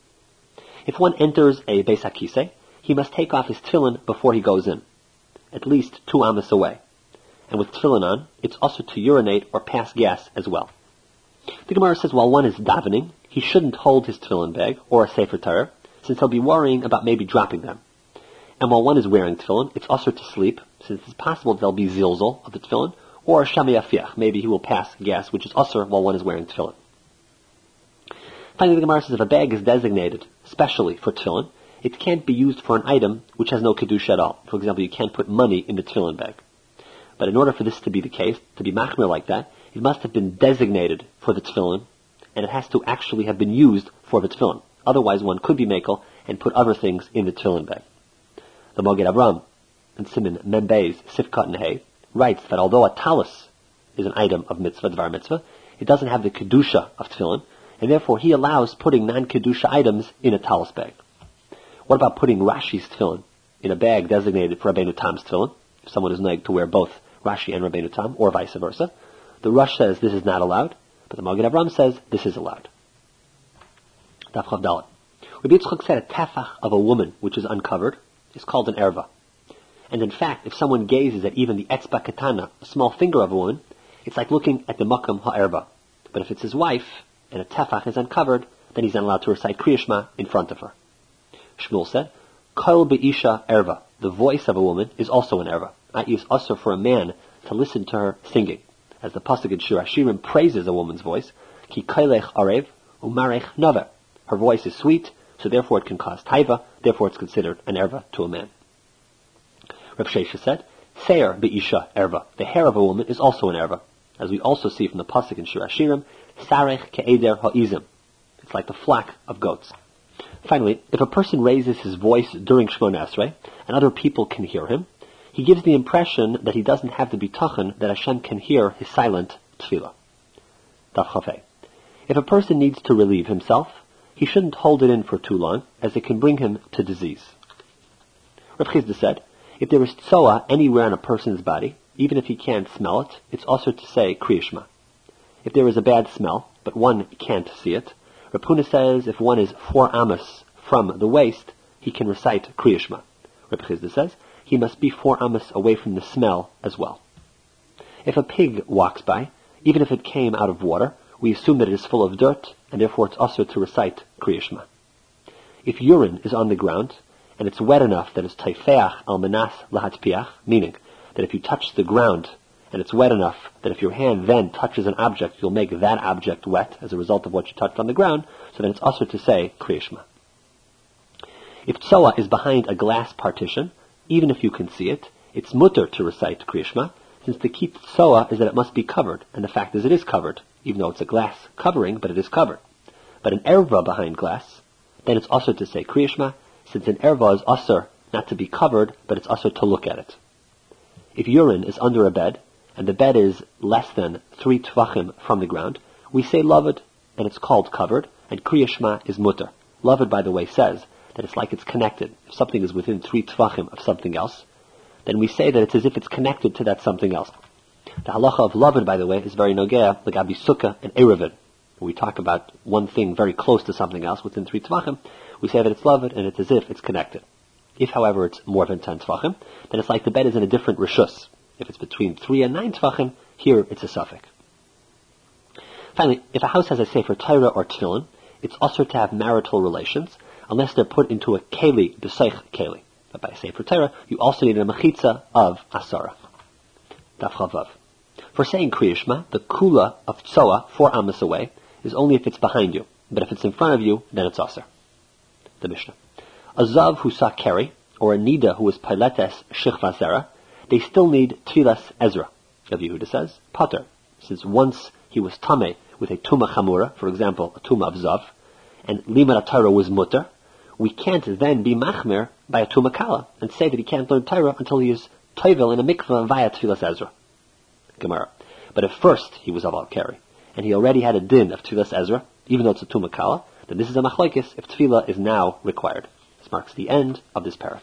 If one enters a Beis HaKisei, he must take off his tefillin before he goes in, at least 2 amos away. And with tefillin on, it's also to urinate or pass gas as well. The Gemara says while one is davening, he shouldn't hold his tefillin bag or a sefer Torah, since he'll be worrying about maybe dropping them. And while one is wearing tefillin, it's also to sleep, since it's possible there'll be zilzal of the tefillin, or shami afiach, maybe he will pass gas, which is also while one is wearing tefillin. Finally, the Gemara says if a bag is designated specially for tefillin, it can't be used for an item which has no kedusha at all. For example, you can't put money in the tefillin bag. But in order for this to be the case, to be machmir like that, it must have been designated for the tefillin, and it has to actually have been used for the tefillin. Otherwise, one could be mekel and put other things in the tefillin bag. The Moged Avram, in Siman Membeis Sifkat and Hay, writes that although a talis is an item of mitzvah, dvar mitzvah, it doesn't have the kedusha of tefillin, and therefore he allows putting non-kedusha items in a talis bag. What about putting Rashi's tefillin in a bag designated for Rabbeinu Tam's tefillin? If someone is nagged to wear both Rashi and Rabbeinu Tam, or vice versa, the Rosh says this is not allowed, but the Moged Avram says this is allowed. Daf Chav Dalet. Rabbi Yitzchak said a tefach of a woman which is uncovered is called an erva. And in fact, if someone gazes at even the etzba katana, a small finger of a woman, it's like looking at the makam ha'erva. But if it's his wife, and a tefach is uncovered, then he's not allowed to recite Kriya Shema in front of her. Shmuel said, Kol be'isha erva. The voice of a woman is also an erva. It is also for a man to listen to her singing. As the pasuk in Shir Hashirim praises a woman's voice, ki kailech arev umarech naver. Her voice is sweet, so therefore it can cause taiva, therefore it's considered an erva to a man. Reb Shesha said, seir be'isha erva. The hair of a woman is also an erva. As we also see from the pasuk in Shir Hashirim, sarech ke'eder ha'izim. It's like the flock of goats. Finally, if a person raises his voice during Shemona Esrei, and other people can hear him, he gives the impression that he doesn't have the bitachon that Hashem can hear his silent tefillah. Daf Chafei. If a person needs to relieve himself, he shouldn't hold it in for too long, as it can bring him to disease. Rav Chizda said, if there is tzoa anywhere on a person's body, even if he can't smell it, it's also to say Kriya Shema. If there is a bad smell, but one can't see it, Rav Huna says if one is 4 amos from the waist, he can recite Kriya Shema. Rav Chizda says he must be 4 amos away from the smell as well. If a pig walks by, even if it came out of water, we assume that it is full of dirt, and therefore it's also to recite Kriya Shema. If urine is on the ground, and it's wet enough that it's taifeach al manas lahatpiach, meaning that if you touch the ground, and it's wet enough that if your hand then touches an object, you'll make that object wet as a result of what you touched on the ground, so then it's also to say Kriya Shema. If tzoa is behind a glass partition, even if you can see it, it's mutter to recite Kriya Shema, since the key to tzoa is that it must be covered, and the fact is it is covered, even though it's a glass covering, but it is covered. But an erva behind glass, then it's also to say Kriya Shema, since an erva is also not to be covered, but it's also to look at it. If urine is under a bed, and the bed is less than 3 tvachim from the ground, we say lavud, and it's called covered, and Kriya Shema is mutter. Lavud, by the way, says that it's like it's connected. If something is within 3 tvachim of something else, then we say that it's as if it's connected to that something else. The halacha of lavud, by the way, is very nogea, like Abi Sukkah and Erevin. When we talk about one thing very close to something else within 3 tvachim, we say that it's lavud, and it's as if it's connected. If, however, it's more than 10 tvachim, then it's like the bed is in a different rishus. If it's between 3 and 9 tvachim, here it's a suffix. Finally, if a house has a sefer Torah or tefillin, it's also to have marital relations, unless they're put into a keli, b'seich keli. But by a sefer Torah, you also need a mechitza of asara. Daf Chavav. For saying Kriya Shema, the kula of tzoa 4 amos away is only if it's behind you, but if it's in front of you, then it's aser. The Mishnah. A zav who saw keri, or a nida who was piletes shichva zera, they still need tfilas Ezra. Rav Yehuda says, pater, since once he was tameh with a tuma chamura, for example, a tuma of zav, and limud Torah was mutter, we can't then be machmer by a tuma kala and say that he can't learn Torah until he is toivel in a mikvah via tfilas Ezra. Gemara. But if first he was aval keri, and he already had a din of tfilas Ezra, even though it's a tuma kala, then this is a machlokes if tefillah is now required. This marks the end of this parak.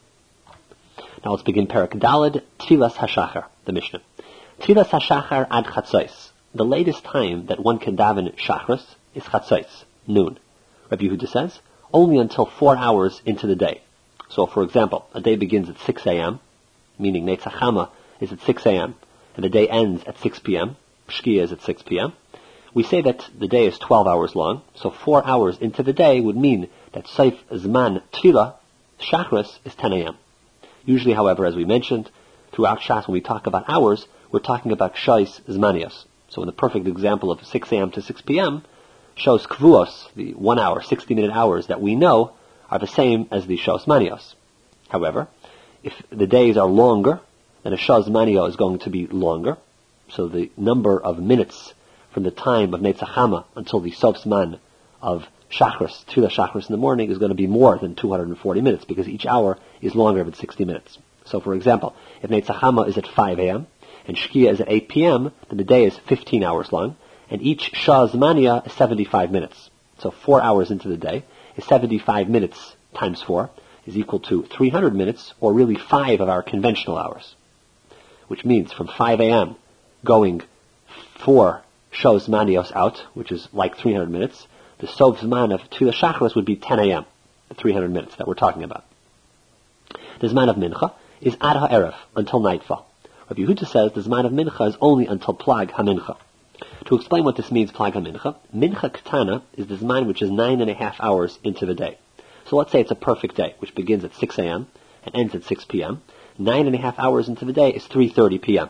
Now let's begin Parak Daled, Tfilas HaShachar, the Mishnah. Tfilas HaShachar ad Chatzos. The latest time that one can daven Shachris is Chatzos, noon. Rabbi Yehuda says, only until 4 hours into the day. So, for example, a day begins at 6 a.m., meaning Netzach Hama is at 6 a.m., and the day ends at 6 p.m., Shkia is at 6 p.m., we say that the day is 12 hours long, so 4 hours into the day would mean that Seif Zman Tfilah, Shachris, is 10 a.m. Usually, however, as we mentioned, throughout Shas, when we talk about hours, we're talking about Shais Zmanios. So in the perfect example of 6 a.m. to 6 p.m., Shos Kvuos, the 1 hour, 60-minute hours that we know, are the same as the Shos Manios. However, if the days are longer, then a Shos Manio is going to be longer, so the number of minutes from the time of Netzach Hama until the Sof Zman of Shachris, Tfilah Shachris in the morning, is going to be more than 240 minutes, because each hour is longer than 60 minutes. So, for example, if Netzach Hama is at 5 a.m., and Shkia is at 8 p.m., then the day is 15 hours long, and each Shah Zmania is 75 minutes. So 4 hours into the day is 75 minutes times 4 is equal to 300 minutes, or really 5 of our conventional hours. Which means from 5 a.m. going 4 Shah Zmanios out, which is like 300 minutes, the Sof Zman of Tfilah Shachris would be 10 a.m., the 300 minutes that we're talking about. The Zman of Mincha is Ad HaErev, until nightfall. Rabbi Yehuda says the Zman of Mincha is only until Plag HaMincha. To explain what this means, Plag HaMincha, Mincha Ketana is the Zman which is 9.5 hours into the day. So let's say it's a perfect day, which begins at 6 a.m. and ends at 6 p.m. 9.5 hours into the day is 3:30 p.m.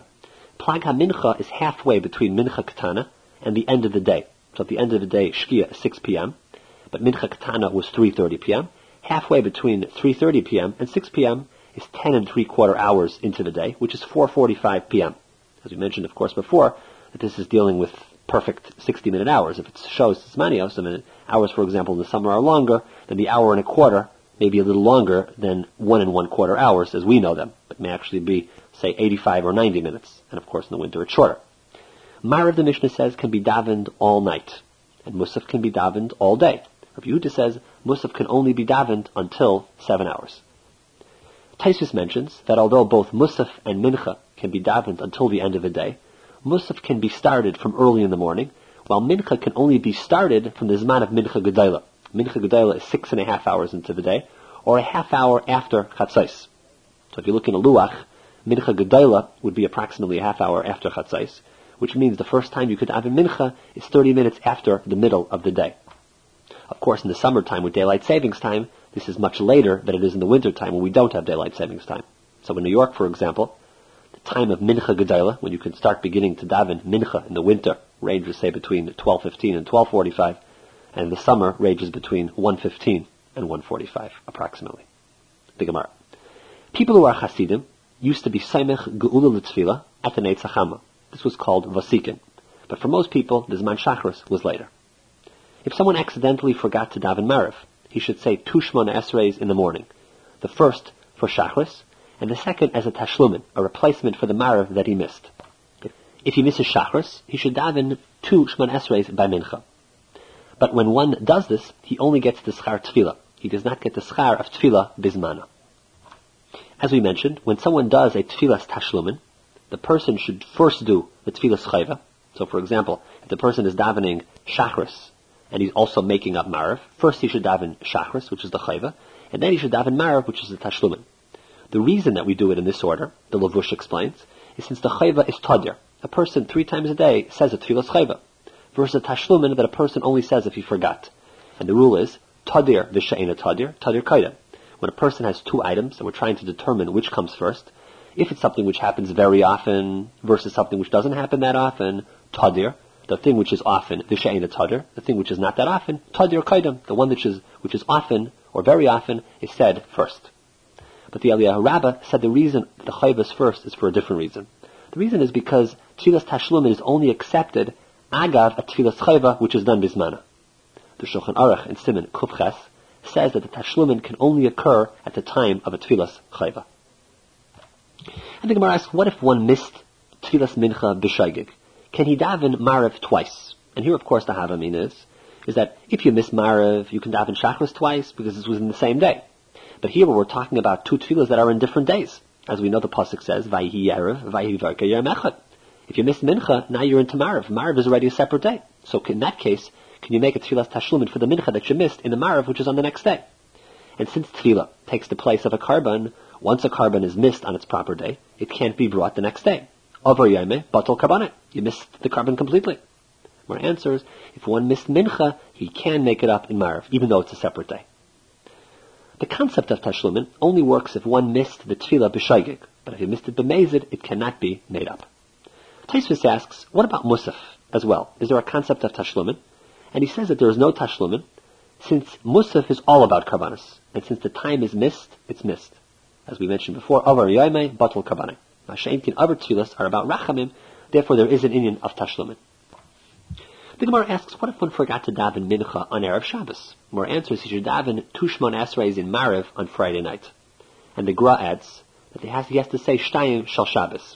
Plag HaMincha is halfway between Mincha Ketana and the end of the day. So at the end of the day, Shkia is 6 p.m., but Mincha Ketana was 3:30 p.m. Halfway between 3:30 p.m. and 6 p.m. is 10 3/4 hours into the day, which is 4:45 p.m. As we mentioned, of course, before, that this is dealing with perfect 60-minute hours. If it shows Zmanios, I mean, hours, for example, in the summer are longer, then the hour and a quarter may be a little longer than 1 1/4 hours as we know them. It may actually be, say, 85 or 90 minutes. And of course, in the winter, it's shorter. Marav, the Mishnah says, can be davened all night, and Musaf can be davened all day. Rabbi Yehuda says Musaf can only be davened until 7 hours. Taisus mentions that although both Musaf and Mincha can be davened until the end of the day, Musaf can be started from early in the morning, while Mincha can only be started from the Zman of Mincha Gedaila. Mincha Gedaila is 6.5 hours into the day, or a half hour after Chatzais. So if you look in a Luach, Mincha Gedaila would be approximately a half hour after Chatzais, which means the first time you could daven Mincha is 30 minutes after the middle of the day. Of course, in the summertime with daylight savings time, this is much later than it is in the wintertime when we don't have daylight savings time. So in New York, for example, the time of Mincha Gedaila, when you can start beginning to daven Mincha in the winter, ranges, say, between 12:15 and 12:45, and in the summer ranges between 1:15 and 1:45, approximately. The Gemara. People who are Hasidim used to be Saimech Geula L'Tfila at the Neitz HaChama. This was called Vasikin. But for most people, the Zman Shachris was later. If someone accidentally forgot to daven Marav, he should say 2 Shmona Esreis in the morning. The first for Shachris, and the second as a Tashlumin, a replacement for the Marav that he missed. If he misses Shachris, he should daven 2 Shmona Esreis by Mincha. But when one does this, he only gets the Schar Tefillah. He does not get the Schar of Tefillah Bizmana. As we mentioned, when someone does a Tefillas Tashlumin, the person should first do the Tefillas Chayva. So for example, if the person is davening Shachris, and he's also making up Marav, first he should daven Shachris, which is the Chayva, and then he should daven Marav, which is the Tashlumin. The reason that we do it in this order, the Lavush explains, is since the Chayva is Tadir. A person 3 times a day says a Tefillas Chayva, versus a Tashlumin that a person only says if he forgot. And the rule is, Tadir v'she'ena Tadir, Tadir Kaida. When a person has 2 items, and we're trying to determine which comes first, if it's something which happens very often, versus something which doesn't happen that often, Tadir, the thing which is often, v'she'ena Tadir, the thing which is not that often, Tadir Kaidam, the one which is often, or very often, is said first. But the Eliyahu Rabbah said the reason the Chayva is first is for a different reason. The reason is because Tfilas Tashlumin is only accepted agav a Tfilas Chayva, which is done bismana. The Shulchan Aruch in Siman Kufches says that the Tashlumin can only occur at the time of a Tfilas Chayva. And the Gemara asks, what if one missed Tfilas Mincha b'Shaygig? Can he daven Marav twice? And here, of course, the Havamin is that if you miss Marav, you can daven Shachris twice because this was in the same day. But here we're talking about 2 tefillas that are in different days. As we know, the pasuk says, Vayhi Yerev, Vayhi Varka Yom Echad. If you miss Mincha, now you're into Marav. Marav is already a separate day. So in that case, can you make a tefillas Tashlumin for the Mincha that you missed in the Marav, which is on the next day? And since tefillah takes the place of a karban, once a karban is missed on its proper day, it can't be brought the next day. Over Yomeh, Batal Karbanet. You missed the karban completely. More answers, if one missed Mincha, he can make it up in Marav, even though it's a separate day. The concept of Tashlumin only works if one missed the Tefillah b'Shaygig, but if you missed it b'Mezid, it cannot be made up. Taisvis asks, what about Musaf as well? Is there a concept of Tashlumin? And he says that there is no Tashlumin, since Musaf is all about Karbanis, and since the time is missed, it's missed. As we mentioned before, Avar Yomeh, Batal Karbanet. Masha'inkin, other Tefillas are about Rachamim, therefore there is an inyan of Tashlumin. The Gemara asks, what if one forgot to daven Mincha on Erev Shabbos? More answers, he should daven 2 Shmona Esreis in Marav on Friday night. And the Gra adds that he has to say Shtayim Shal Shabbos.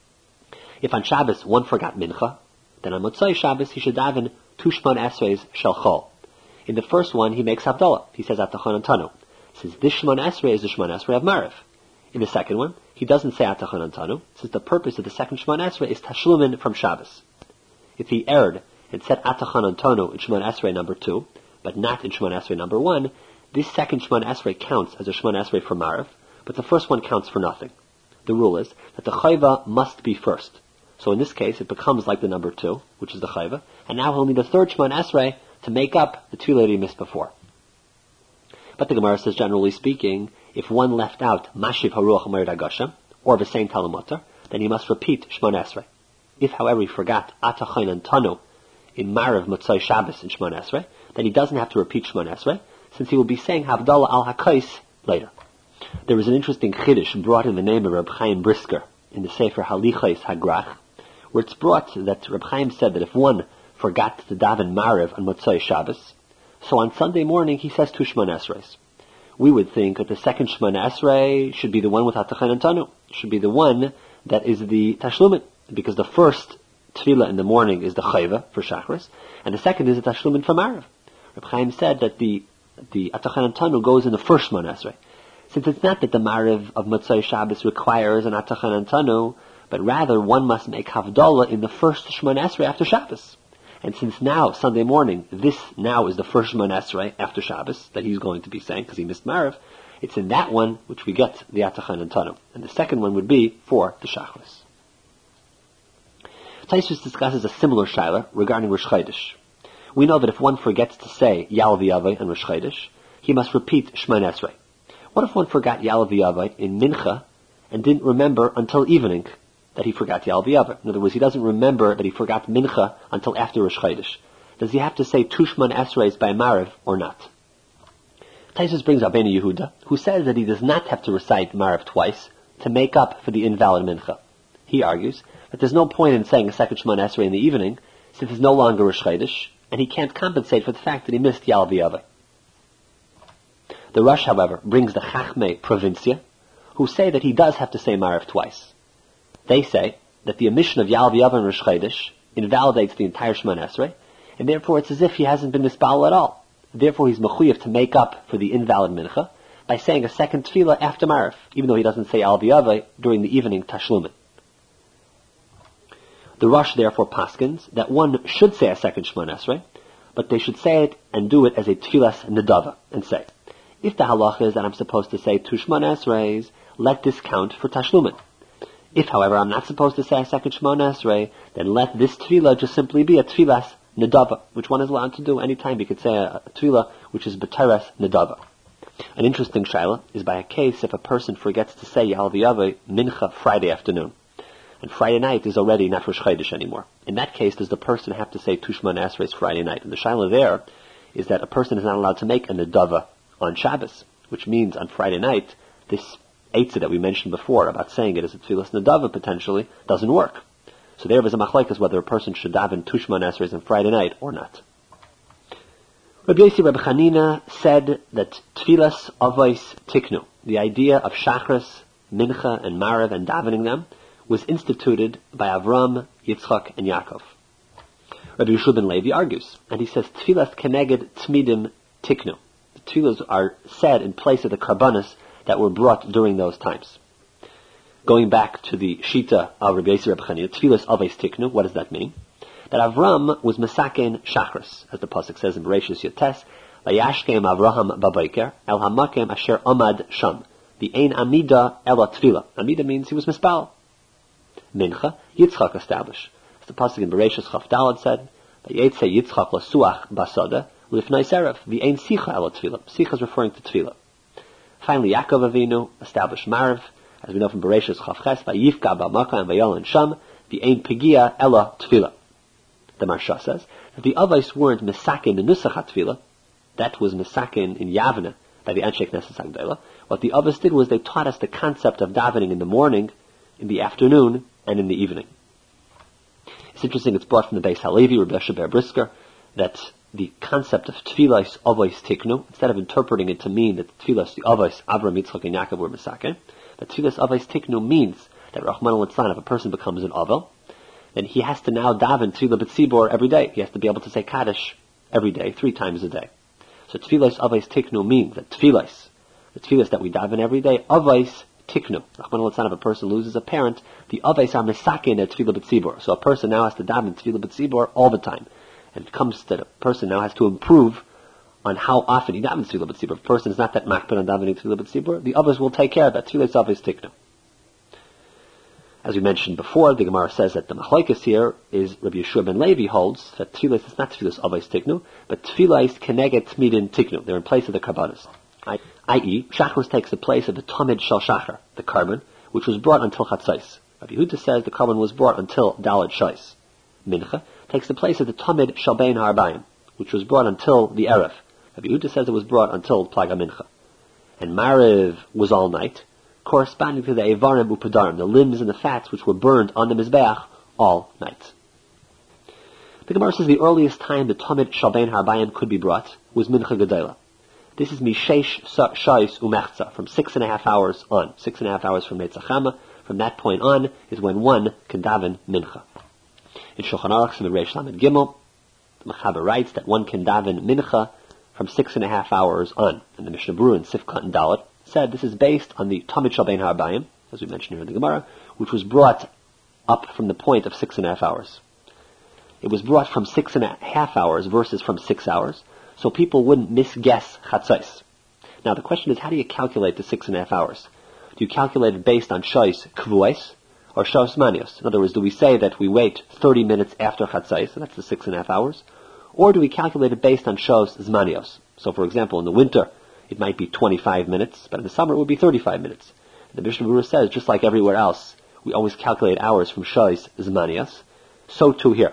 If on Shabbos one forgot Mincha, then on Motzai Shabbos he should daven 2 Shmona Esreis Shal Chol. In the first one he makes Havdalah. He says Atachon Antanu. Since this Shmona Esrei is the Shmona Esrei of Marav. In the second one, he doesn't say Atachon Antanu, since the purpose of the second Shmona Esrei is Tashlumin from Shabbos. If he erred and said Atachon Antonu in Shmona Esrei number 2, but not in Shmona Esrei number 1, this second Shmona Esrei counts as a Shmona Esrei for Marav, but the first one counts for nothing. The rule is that the Chayva must be first. So in this case, it becomes like the number 2, which is the Chayva, and now he'll need a third Shmona Esrei to make up the 2 that he missed before. But the Gemara says, generally speaking, if one left out Mashiv Haruach Merid Agasha, or V'sein Talamotar, then he must repeat Shemona Esrei. If, however, he forgot Atachayin Tanu in Marav Motzai Shabbos in Shemona Esrei, then he doesn't have to repeat Shemona Esrei, since he will be saying Havdalah al HaKais later. There is an interesting chiddush brought in the name of Reb Chaim Brisker in the Sefer Halichos Hagrach, where it's brought that Reb Chaim said that if one forgot to daven Marav on Motzai Shabbos, so on Sunday morning he says two Shemona Esreis. We would think that the second Shemona Esrei should be the one with Atachayin Tanu, should be the one that is the Tashlumin, because the first Tefillah in the morning is the Chayva for Shachris, and the second is the Tashlumin for Marav. Reb Chaim said that the Atachayin Tanu goes in the first Shemona Esrei. Since it's not that the Marav of Motzai Shabbos requires an Atachayin Tanu, but rather one must make Havdalah in the first Shemona Esrei after Shabbos. And since now, Sunday morning, this now is the first Shemona Esrei after Shabbos that he's going to be saying because he missed Marav, it's in that one which we get the Atachayin Tanu. And the second one would be for the Shachris. Taisus discusses a similar shaila regarding Rosh Chodesh. We know that if one forgets to say Yal V'Yavai and Rosh Chodesh, he must repeat Shemona Esrei. What if one forgot Yal V'Yavai in Mincha and didn't remember until evening that he forgot Yal V'Yavai? In other words, he doesn't remember that he forgot Mincha until after Rosh Chodesh. Does he have to say two Shemona Esreis by Marav or not? Taisus brings Rabbeinu Yehuda, who says that he does not have to recite Marav twice to make up for the invalid Mincha. He argues that there's no point in saying a second Shemona Esrei in the evening, since it's no longer Rosh Chodesh, and he can't compensate for the fact that he missed Yal V'Yavai. The Rosh, however, brings the Chachmei Provincia, who say that he does have to say Marav twice. They say that the omission of Yal V'Yavai and Rosh Chodesh invalidates the entire Shemona Esrei, and therefore it's as if he hasn't been mispalel at all. Therefore he's mechuyev to make up for the invalid Mincha by saying a second Tefillah after Marav, even though he doesn't say Yal V'Yavai during the evening Tashlumin. The Rosh therefore paskins that one should say a second Shemona Esrei, but they should say it and do it as a Tfilas Nedava, and say, if the halacha is that I'm supposed to say two Shemona Esreis, let this count for Tashlumin. If, however, I'm not supposed to say a second Shemona Esrei, then let this Tfilah just simply be a Tfilas Nedava, which one is allowed to do anytime. You could say a Tfilah which is B'teres Nedava. An interesting shaila is by a case if a person forgets to say Yal V'Yavai Mincha Friday afternoon, and Friday night is already not Rosh Chodesh anymore. In that case, does the person have to say two Shemona Esreis Friday night? And the shaila there is that a person is not allowed to make a Nedava on Shabbos, which means on Friday night, this Eitzah that we mentioned before about saying it as a Tfilas Nedava potentially doesn't work. So there is a machlokes whether a person should daven two Shemona Esreis on Friday night or not. Rabbi Yossi Rabbi Chanina said that Tfilas Avos Tiknu, the idea of Shachris, Mincha, and Marav and davening them, was instituted by Avram, Yitzchak, and Yaakov. Rabbi Yeshua ben Levi argues, and he says Tfilas Keneged Tmidim Tiknu. The Tfilas are said in place of the Karbanos that were brought during those times. Going back to the Shita of Rabbi Yossi Rabbi Chanina, Tfilas Avos Tiknu, what does that mean? That Avram was Mesaken Shachris, as the Pasuk says in Bereshis Yotes, Vayashkem Avraham Babayker, El Hamakem Asher Amad Sham, the Ein Amida Ela Tfilah. Amida means he was Mispal. Mincha, Yitzchak established. As the Pasuk in Bereshis Chaf Dalad said, Vayetze Yitzchak Lasuach Basada, Lifnai Seref, the Ein Sicha Ela Tfilah. Sicha is referring to Tfilah. Finally, Yaakov Avinu established Marav, as we know from Bereshis Chaf Ches, Vayifka Ba'maka and Vayol and Sham, the Ein Pigia Ela Tfilah. The Marsha says that the Avos weren't Mesakin in Nusach HaTfilah, that was Mesakin in Yavna by the Anshe Knesset Agdela. What the Avos did was they taught us the concept of davening in the morning, in the afternoon, and in the evening. It's interesting, it's brought from the Beis Halevi, Rabbi Yosha ber Brisker, that the concept of Tfilas Avos Tiknu, instead of interpreting it to mean that Tfilas, the Avos, Avram, Yitzchak, and Yaakov were Mesakin, but Tfilas Avos Tiknu means that Rahman al-Litzlan, if a person becomes an Avel, then he has to now daven Tfilah B'tzibor every day. He has to be able to say Kaddish every day, 3 times a day. So Tfilas Avos Tiknu means that Tfilas, the Tfilas that we daven every day, Avos Tiknu. Rahman al-Litzlan, if a person loses a parent, the Avos are Mesakin at Tfilah B'tzibor. So a person now has to daven Tfilah B'tzibor all the time. And it comes that a person now has to improve on how often he davens Tfilah B'tzibor. If a person is not that makpid on davening Tfilah B'tzibor, the others will take care of that. Tfilas Avos Tiknu. As we mentioned before, the Gemara says that the machlokes here is Rabbi Yeshua ben Levi holds that Tfilas is not Tfilas Avos Tiknu, but Tfilas Keneged Tmidin Tiknu. They're in place of the Karbanos. I.e., Shachris takes the place of the Tamid Shal Shachar, the carbon, which was brought until Chatzos. Rabbi Yehuda says the korban was brought until Daled Shais. Mincha takes the place of the Tamid Shalbein Harbayim, which was brought until the Erev. Rabbi Yehuda says it was brought until Plag HaMincha. And Mariv was all night, corresponding to the Evarim Upadarim, the limbs and the fats which were burned on the Mizbeach all night. The Gemara says the earliest time the Tamid Shalbein Harbayim could be brought was Mincha Gedola. This is Mishesh Shais Umechza, from 6.5 hours on. 6.5 hours from Netzachama. From that point on is when one can daven Mincha. In Shulchan Aruch Simon Reish Lamed Gimel, the Mechaber writes that one can daven Mincha from 6.5 hours on. And the Mishnah Berurah in Sifkat and Dalet said this is based on the Tamid Shalbein Harbayim, as we mentioned here in the Gemara, which was brought up from the point of 6.5 hours. It was brought from 6.5 hours versus from 6 hours, so people wouldn't misguess Chatzos. Now the question is, how do you calculate the 6.5 hours? Do you calculate it based on Shais Kvuos or Shais Manios? In other words, do we say that we wait 30 minutes after Chatzos, and that's the 6.5 hours? Or do we calculate it based on Shais Zmanios? So for example, in the winter, it might be 25 minutes, but in the summer it would be 35 minutes. And the Mishnah Berurah says, just like everywhere else, we always calculate hours from Shais Zmanios, so too here.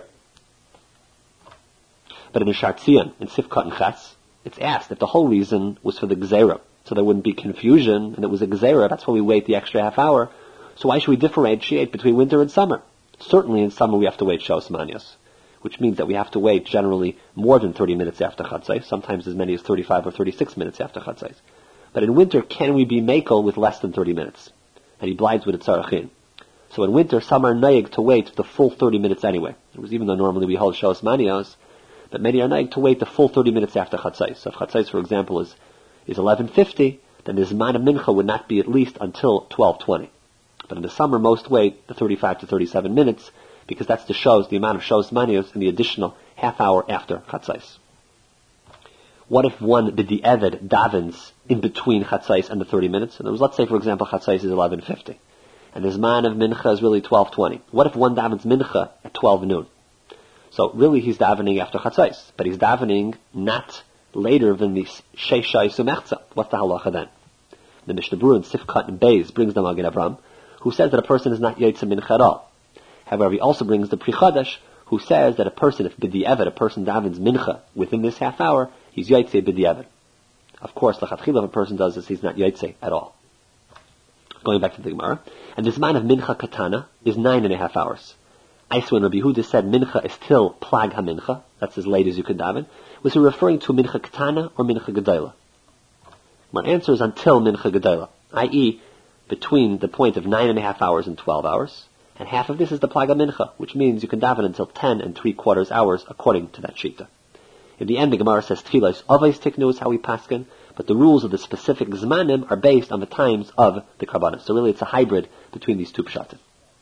But in the Shartzion, in Sifkat and Ches, it's asked if the whole reason was for the Gzeira, so there wouldn't be confusion, and it was a Gzeira, that's why we wait the extra half hour. So why should we differentiate between winter and summer? Certainly in summer we have to wait Shos Manios, which means that we have to wait generally more than 30 minutes after Chatzos, sometimes as many as 35 or 36 minutes after Chatzos. But in winter, can we be Mekel with less than 30 minutes? And he blinds with a Tzarachin. So in winter, some are naig to wait the full 30 minutes anyway. It was even though normally we hold Shos Manios, but many are naig to wait the full 30 minutes after Chatzos. So if Chatzos, for example, is 11:50, then the Zman of Mincha would not be at least until 12:20. But in the summer, most wait the 35 to 37 minutes, because that's the amount of Shos Manios in the additional half hour after Chatzos. What if one b'di'evet davens in between Chatzos and the 30 minutes? In other words, let's say, for example, Chatzos is 11:50, and the Zman of Mincha is really 12:20. What if one davens Mincha at 12 noon? So really he's davening after Chatzos, but he's davening not later than the Sheshai Sumechza. What's the halacha then? The Mishnah Berurah in Sifkat and Beis brings the Magen Avram, who says that a person is not Yotze Mincha at all. However, he also brings the Pri Chadash, who says that a person, if b'di'evet, a person davens Mincha within this half hour, he's Yotze b'di'evet. Of course, l'chatchila, if a person does this, he's not Yotze at all. Going back to the Gemara, and this man of Mincha Katana is 9.5 hours. When Rabbi Yehuda said Mincha is still Plag HaMincha, that's as late as you could daven, was he referring to Mincha Katana or Mincha Gedola? My answer is until Mincha Gedola, i.e., between the point of 9.5 hours and 12 hours, and half of this is the Plag HaMincha, which means you can daven until 10 3/4 hours according to that shita. In the end, the Gemara says Tfilos Avos Tiknu is how we paskin, but the rules of the specific Zmanim are based on the times of the Karbanos. So really it's a hybrid between these two pshatim.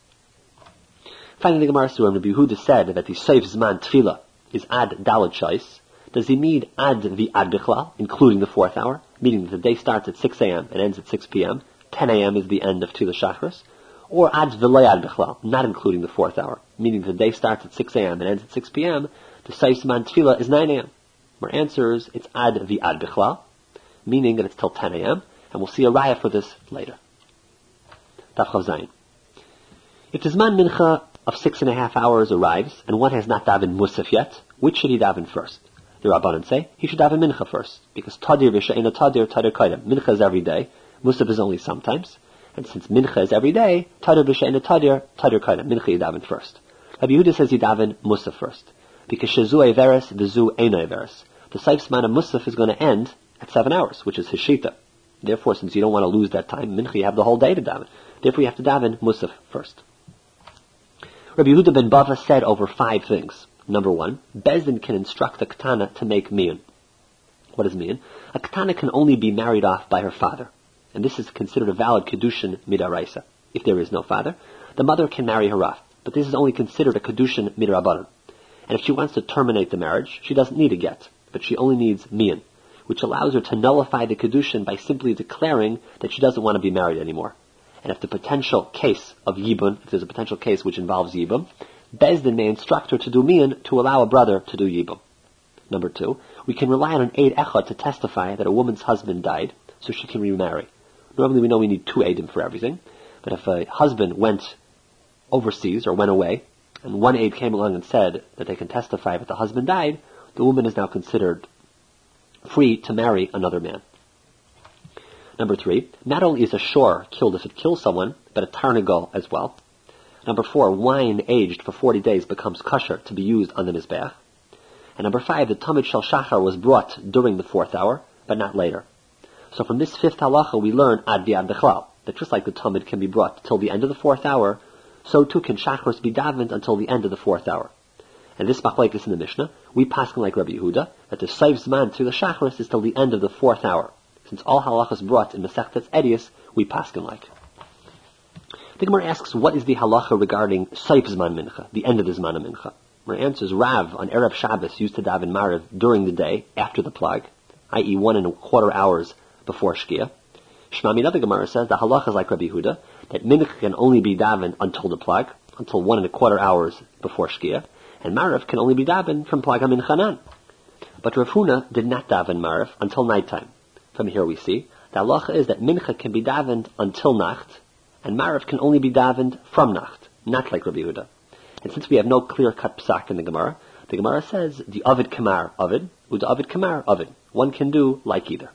Finally, the Gemara says, when Rabbi Yehuda said that the Seif Zman Tefillah is ad Daled Shais, does he mean ad the ad bichlal, including the 4th hour, meaning that the day starts at 6 a.m. and ends at 6 p.m., 10 a.m. is the end of Tefillah Shachris, or ad v'lei ad bichlal, not including the 4th hour, meaning that the day starts at 6 a.m. and ends at 6 p.m., the Seif Zman Tefillah is 9 a.m. Our answer is it's ad the ad bichlal, meaning that it's till 10 a.m., and we'll see a raya for this later. Taf Chav Zayin. If the Zman Mincha of 6.5 hours arrives, and one has not davened Musaf yet, which should he daven first? The Rabbanan say he should daven Mincha first, because Tadir v'she'ena Tadir Tadir Kaidem. Mincha is every day, Musaf is only sometimes, and since Mincha is every day, Tadir v'she'ena Tadir Tadir Kaidem. Mincha you daven first. Rabbi Yehuda says you daven Musaf first, because Shezu Eiveres v'zu Eina Eiveres. The Seif Zman of Musaf is going to end at 7 hours, which is his shita. Therefore, since you don't want to lose that time, Mincha you have the whole day to daven. Therefore, you have to daven Musaf first. Rabbi Yehuda ben Bava said over 5 things. Number 1, Bezdin can instruct a Ketana to make miyun. What does miyun? A Ketana can only be married off by her father, and this is considered a valid kedushin midaraisa. If there is no father, the mother can marry her off, but this is only considered a kedushin midarabanan. And if she wants to terminate the marriage, she doesn't need a get, but she only needs miyun, which allows her to nullify the kedushin by simply declaring that she doesn't want to be married anymore. And if the potential case of Yibum, if there's a potential case which involves Yibum, Bezdin may instruct her to do Miyan to allow a brother to do Yibum. Number 2, we can rely on an Eid Echad to testify that a woman's husband died, so she can remarry. Normally we know we need 2 Eidim for everything, but if a husband went overseas or went away, and one aide came along and said that they can testify that the husband died, the woman is now considered free to marry another man. Number 3, not only is a shor killed if it kills someone, but a tarnagol as well. Number 4, wine aged for 40 days becomes kosher to be used on the mizbeach. And number 5, the tamid shel shachar was brought during the 4th hour, but not later. So from this 5th halacha we learn ad bi'ad bechlal, that just like the tamid can be brought till the end of the 4th hour, so too can shachars be davened until the end of the 4th hour. And this machlekes in the Mishnah, we paskin like Rabbi Yehuda, that the seif zman to the shachris is till the end of the 4th hour. Since all halachas brought in Masechtas Ediyos, we paskin like. The Gemara asks, what is the halacha regarding seif zman mincha, the end of the zman of mincha? Our answer is Rav on Erev Shabbos used to daven Mariv during the day after the plag, i.e. 1.25 hours before Shkia. Shmami, another Gemara says the halacha is like Rabbi Yehuda, that mincha can only be davened until the plag, until 1.25 hours before Shkia, and Mariv can only be davened from plag HaMinchanan. But Rav Huna did not daven Mariv until nighttime. From here we see the halacha is that mincha can be davened until Nacht, and Mariv can only be davened from Nacht, not like Rabbi Yehuda. And since we have no clear-cut psak in the Gemara says the Ovid Kamar Ovid, Uda Ovid Kamar Ovid. One can do like either.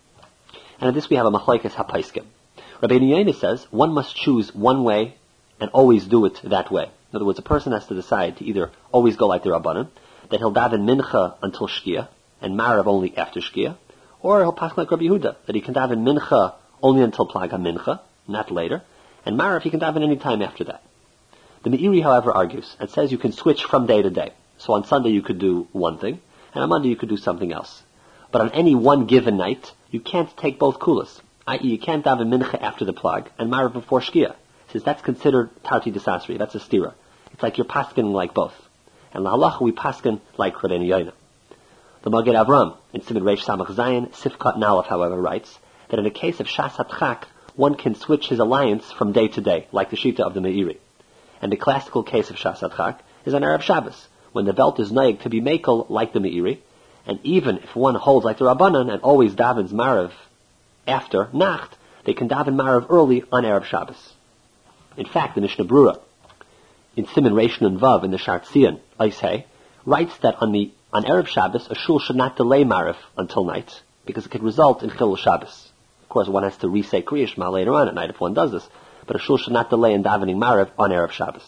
And in this we have a machlekes hapaiskim. Rabbi Yochanan says one must choose one way and always do it that way. In other words, a person has to decide to either always go like the Rabbanan, that he'll daven mincha until Shkia, and Marav only after Shkia, or he'll pass like Rabbi Yehuda, that he can daven mincha only until plag mincha, not later, and Marav he can daven any time after that. The Meiri, however, argues and says you can switch from day to day. So on Sunday you could do one thing, and on Monday you could do something else. But on any one given night, you can't take both kulas, i.e. you can't daven mincha after the plag and Marav before Shkia, since that's considered tarti desasri, that's a stira. It's like you're paskin like both. And la halacha we paskin like Rabbeinu Yoina. The Magid Avram, in Siman Reish Samach Zayin, Sifkat Nalef, however, writes that in a case of Shas HaTchak, one can switch his alliance from day to day, like the Shita of the Meiri. And the classical case of Shas HaTchak is on Erev Shabbos, when the belt is naig to be mekel like the Meiri, and even if one holds like the Rabbanan and always davens Marav after Nacht, they can daven Marav early on Erev Shabbos. In fact, the Mishnah Brura, in Siman Reish Nun Vav in the Shar Tzion, Eishei, writes that on Erev Shabbos, a shul should not delay Marav until night, because it could result in Chilul Shabbos. Of course, one has to re-say Kriya Shema later on at night if one does this, but a shul should not delay in davening Marav on Erev Shabbos.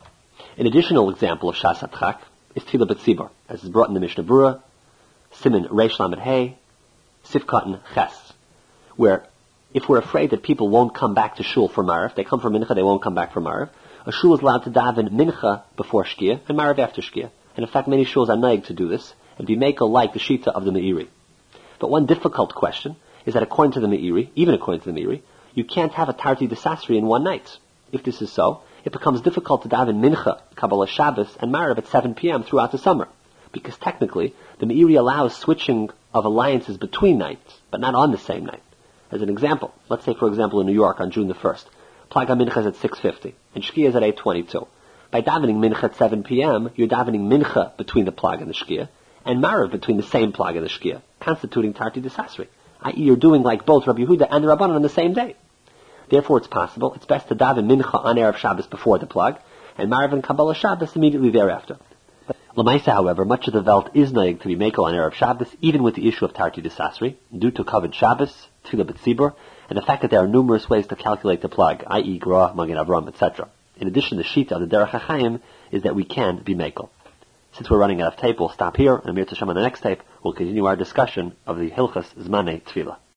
An additional example of Shas HaTchak is Tefillah B'tzibur, as is brought in the Mishnah Brura, Siman Reish Lamed Hey, Sifkatan Ches, where if we're afraid that people won't come back to shul for Marav, they come for Mincha, they won't come back for Marav, a shul is allowed to daven Mincha before Shkia and Marav after Shkia. And in fact, many shuls are naig to do this, and be mekel like the Shita of the Meiri. But one difficult question is that according to the Meiri, even according to the Meiri, you can't have a tarti desasri in one night. If this is so, it becomes difficult to daven Mincha, Kabbalah Shabbos, and Marav at 7 p.m. throughout the summer. Because technically, the Meiri allows switching of alliances between nights, but not on the same night. As an example, let's say for example in New York on June the 1st, Plag HaMincha is at 6:50, and Shkia is at 8:22. By davening Mincha at 7 p.m., you're davening Mincha between the Plag and the Shkia, and Marav between the same Plag and the Shkia, constituting Tarti Desasri, i.e. you're doing like both Rabbi Yehuda and the Rabbanan on the same day. Therefore it's possible, it's best to daven Mincha on Erev Shabbos before the Plag, and Marav and Kabbalah Shabbos immediately thereafter. Lamaisa, however, much of the Velt is naig to be mekel on Erev Shabbos, even with the issue of Tarti Desasri, due to Kavod Shabbos, Tefillah B'tzibur, and the fact that there are numerous ways to calculate the Plag, i.e. Gra, Magid Avram, etc. In addition, the Shita of the Derech HaChaim is that we can be mekel. Since we're running out of tape, we'll stop here, and Amir Tashem on the next tape, we'll continue our discussion of the Hilchas Zmanei Tefillah.